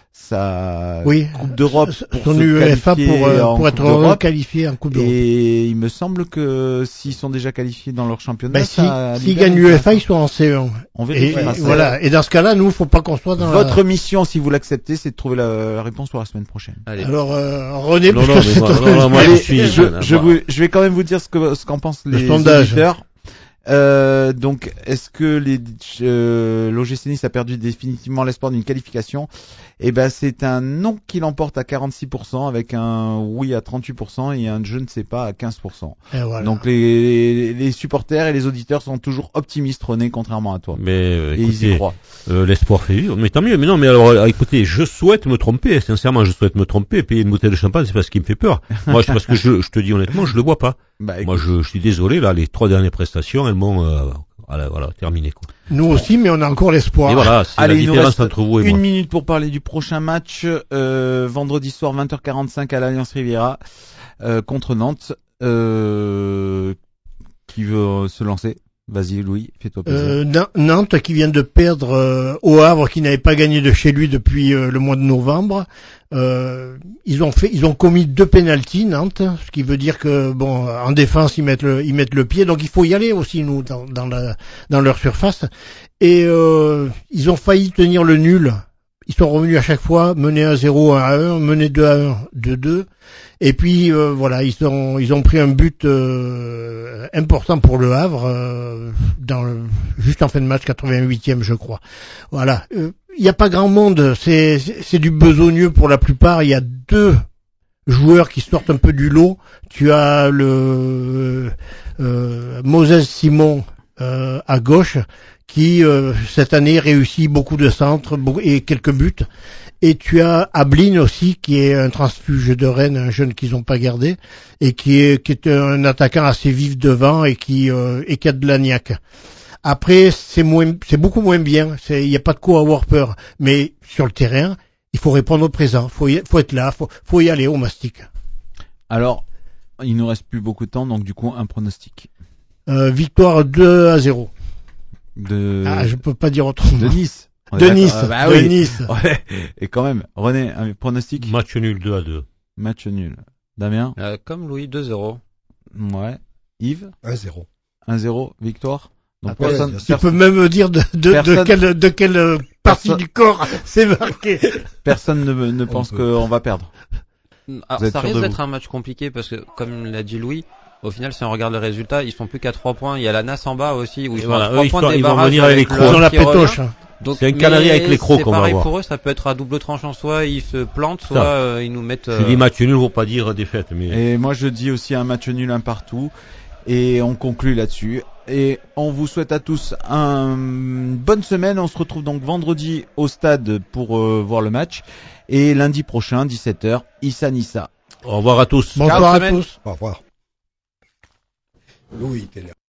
sa oui, Coupe d'Europe pour son U E F A pour, euh, pour être qualifié en Coupe d'Europe. Et il me semble que s'ils sont déjà qualifiés dans leur championnat, ben ça si, s'ils gagnent l'U E F A, ils sont en C un. On verra. Et, voilà. Et dans ce cas-là, nous, faut pas qu'on soit dans votre la... mission, si vous l'acceptez, c'est de trouver la, la réponse pour la semaine prochaine. Allez. Alors, euh, René, non, non, mais moi, non, non, moi, Allez, je suis, je, je, vous, je vais quand même vous dire ce que, ce qu'en pensent les auditeurs. Euh, donc, est-ce que les, euh, l'O G C Nice a perdu définitivement l'espoir d'une qualification? Eh ben, c'est un non qui l'emporte à quarante-six pour cent, avec un oui à trente-huit pour cent et un je ne sais pas à quinze pour cent. Et voilà. Donc, les, les supporters et les auditeurs sont toujours optimistes, René, contrairement à toi. Mais, euh, et écoutez, ils y croient. Euh, l'espoir fait vivre. Mais tant mieux. Mais non, mais alors, euh, écoutez, je souhaite me tromper. Sincèrement, je souhaite me tromper. Payer une bouteille de champagne, c'est pas ce qui me fait peur. Moi, c'est parce que je, je te dis honnêtement, je le vois pas. Bah, Moi, je, je suis désolé, là, les trois dernières prestations, elles m'ont, euh, voilà, voilà, terminé, quoi. Nous aussi, mais on a encore l'espoir. Et voilà, c'est Allez, la il nous différence reste entre vous et une moi. minute pour parler du prochain match, euh, vendredi soir, vingt heures quarante-cinq à l'Alliance Riviera, euh, contre Nantes. Euh, qui veut se lancer? Vas-y, Louis, fais-toi plaisir. Euh, Nantes qui vient de perdre euh, au Havre, qui n'avait pas gagné de chez lui depuis euh, le mois de novembre. Euh, ils ont fait, ils ont commis deux pénaltys, Nantes, ce qui veut dire que bon, en défense ils mettent le, ils mettent le pied, donc il faut y aller aussi nous dans, dans, la, dans leur surface. Et euh, ils ont failli tenir le nul. Ils sont revenus à chaque fois menés à zéro, un à un, menés deux à un, deux deux. Et puis euh, voilà, ils ont ils ont pris un but euh, important pour le Havre euh, dans le, juste en fin de match, quatre-vingt-huitième je crois. Voilà, il euh, n'y a pas grand monde, c'est c'est du besogneux pour la plupart. Il y a deux joueurs qui sortent un peu du lot. Tu as le euh, Moses Simon euh, à gauche qui euh, cette année réussit beaucoup de centres beaucoup, et quelques buts. Et tu as Ablin aussi, qui est un transfuge de Rennes, un jeune qu'ils n'ont pas gardé, et qui est, qui est un attaquant assez vif devant et qui, euh, et qui a de la niaque. Après, c'est moins, c'est beaucoup moins bien. Il n'y a pas de quoi avoir peur. Mais sur le terrain, il faut répondre au présent. Faut y, faut être là. Faut, faut y aller au mastic. Alors, il nous reste plus beaucoup de temps, donc du coup, un pronostic. Euh, victoire deux à zéro. De... Ah, je peux pas dire autrement. De Nice. De Nice, ah, bah de oui. Nice. Ouais. Et quand même, René, un pronostic? Match nul deux à deux. Match nul. Damien? Euh, comme Louis, deux zéro. Ouais. Yves? un zéro. un zéro, victoire. Donc Après, personne, Tu personne, peux même dire de, de, personne, de quelle, de quelle partie personne, du corps c'est marqué. Personne ne, ne pense qu'on va perdre. Alors, ça risque d'être un match compliqué parce que, comme l'a dit Louis, au final, si on regarde le résultat, ils sont plus qu'à trois points. Il y a la N A S en bas aussi, où ils sont voilà, à trois eux, points ils, de sont, ils vont débarrage venir avec les crocs. Dans la pétoche. Donc, c'est une canarie avec les crocs qu'on va pareil avoir. pour eux, ça peut être à double tranchant. Soit ils se plantent, soit euh, ils nous mettent... Euh... Je dis match nul pour pas dire défaite. Mais... Et moi, je dis aussi un match nul, un partout. Et on conclut là-dessus. Et on vous souhaite à tous une bonne semaine. On se retrouve donc vendredi au stade pour euh, voir le match. Et lundi prochain, dix-sept heures, Issa Nissa. Au revoir à tous. Bonsoir à tous. Au revoir. Louis, t'es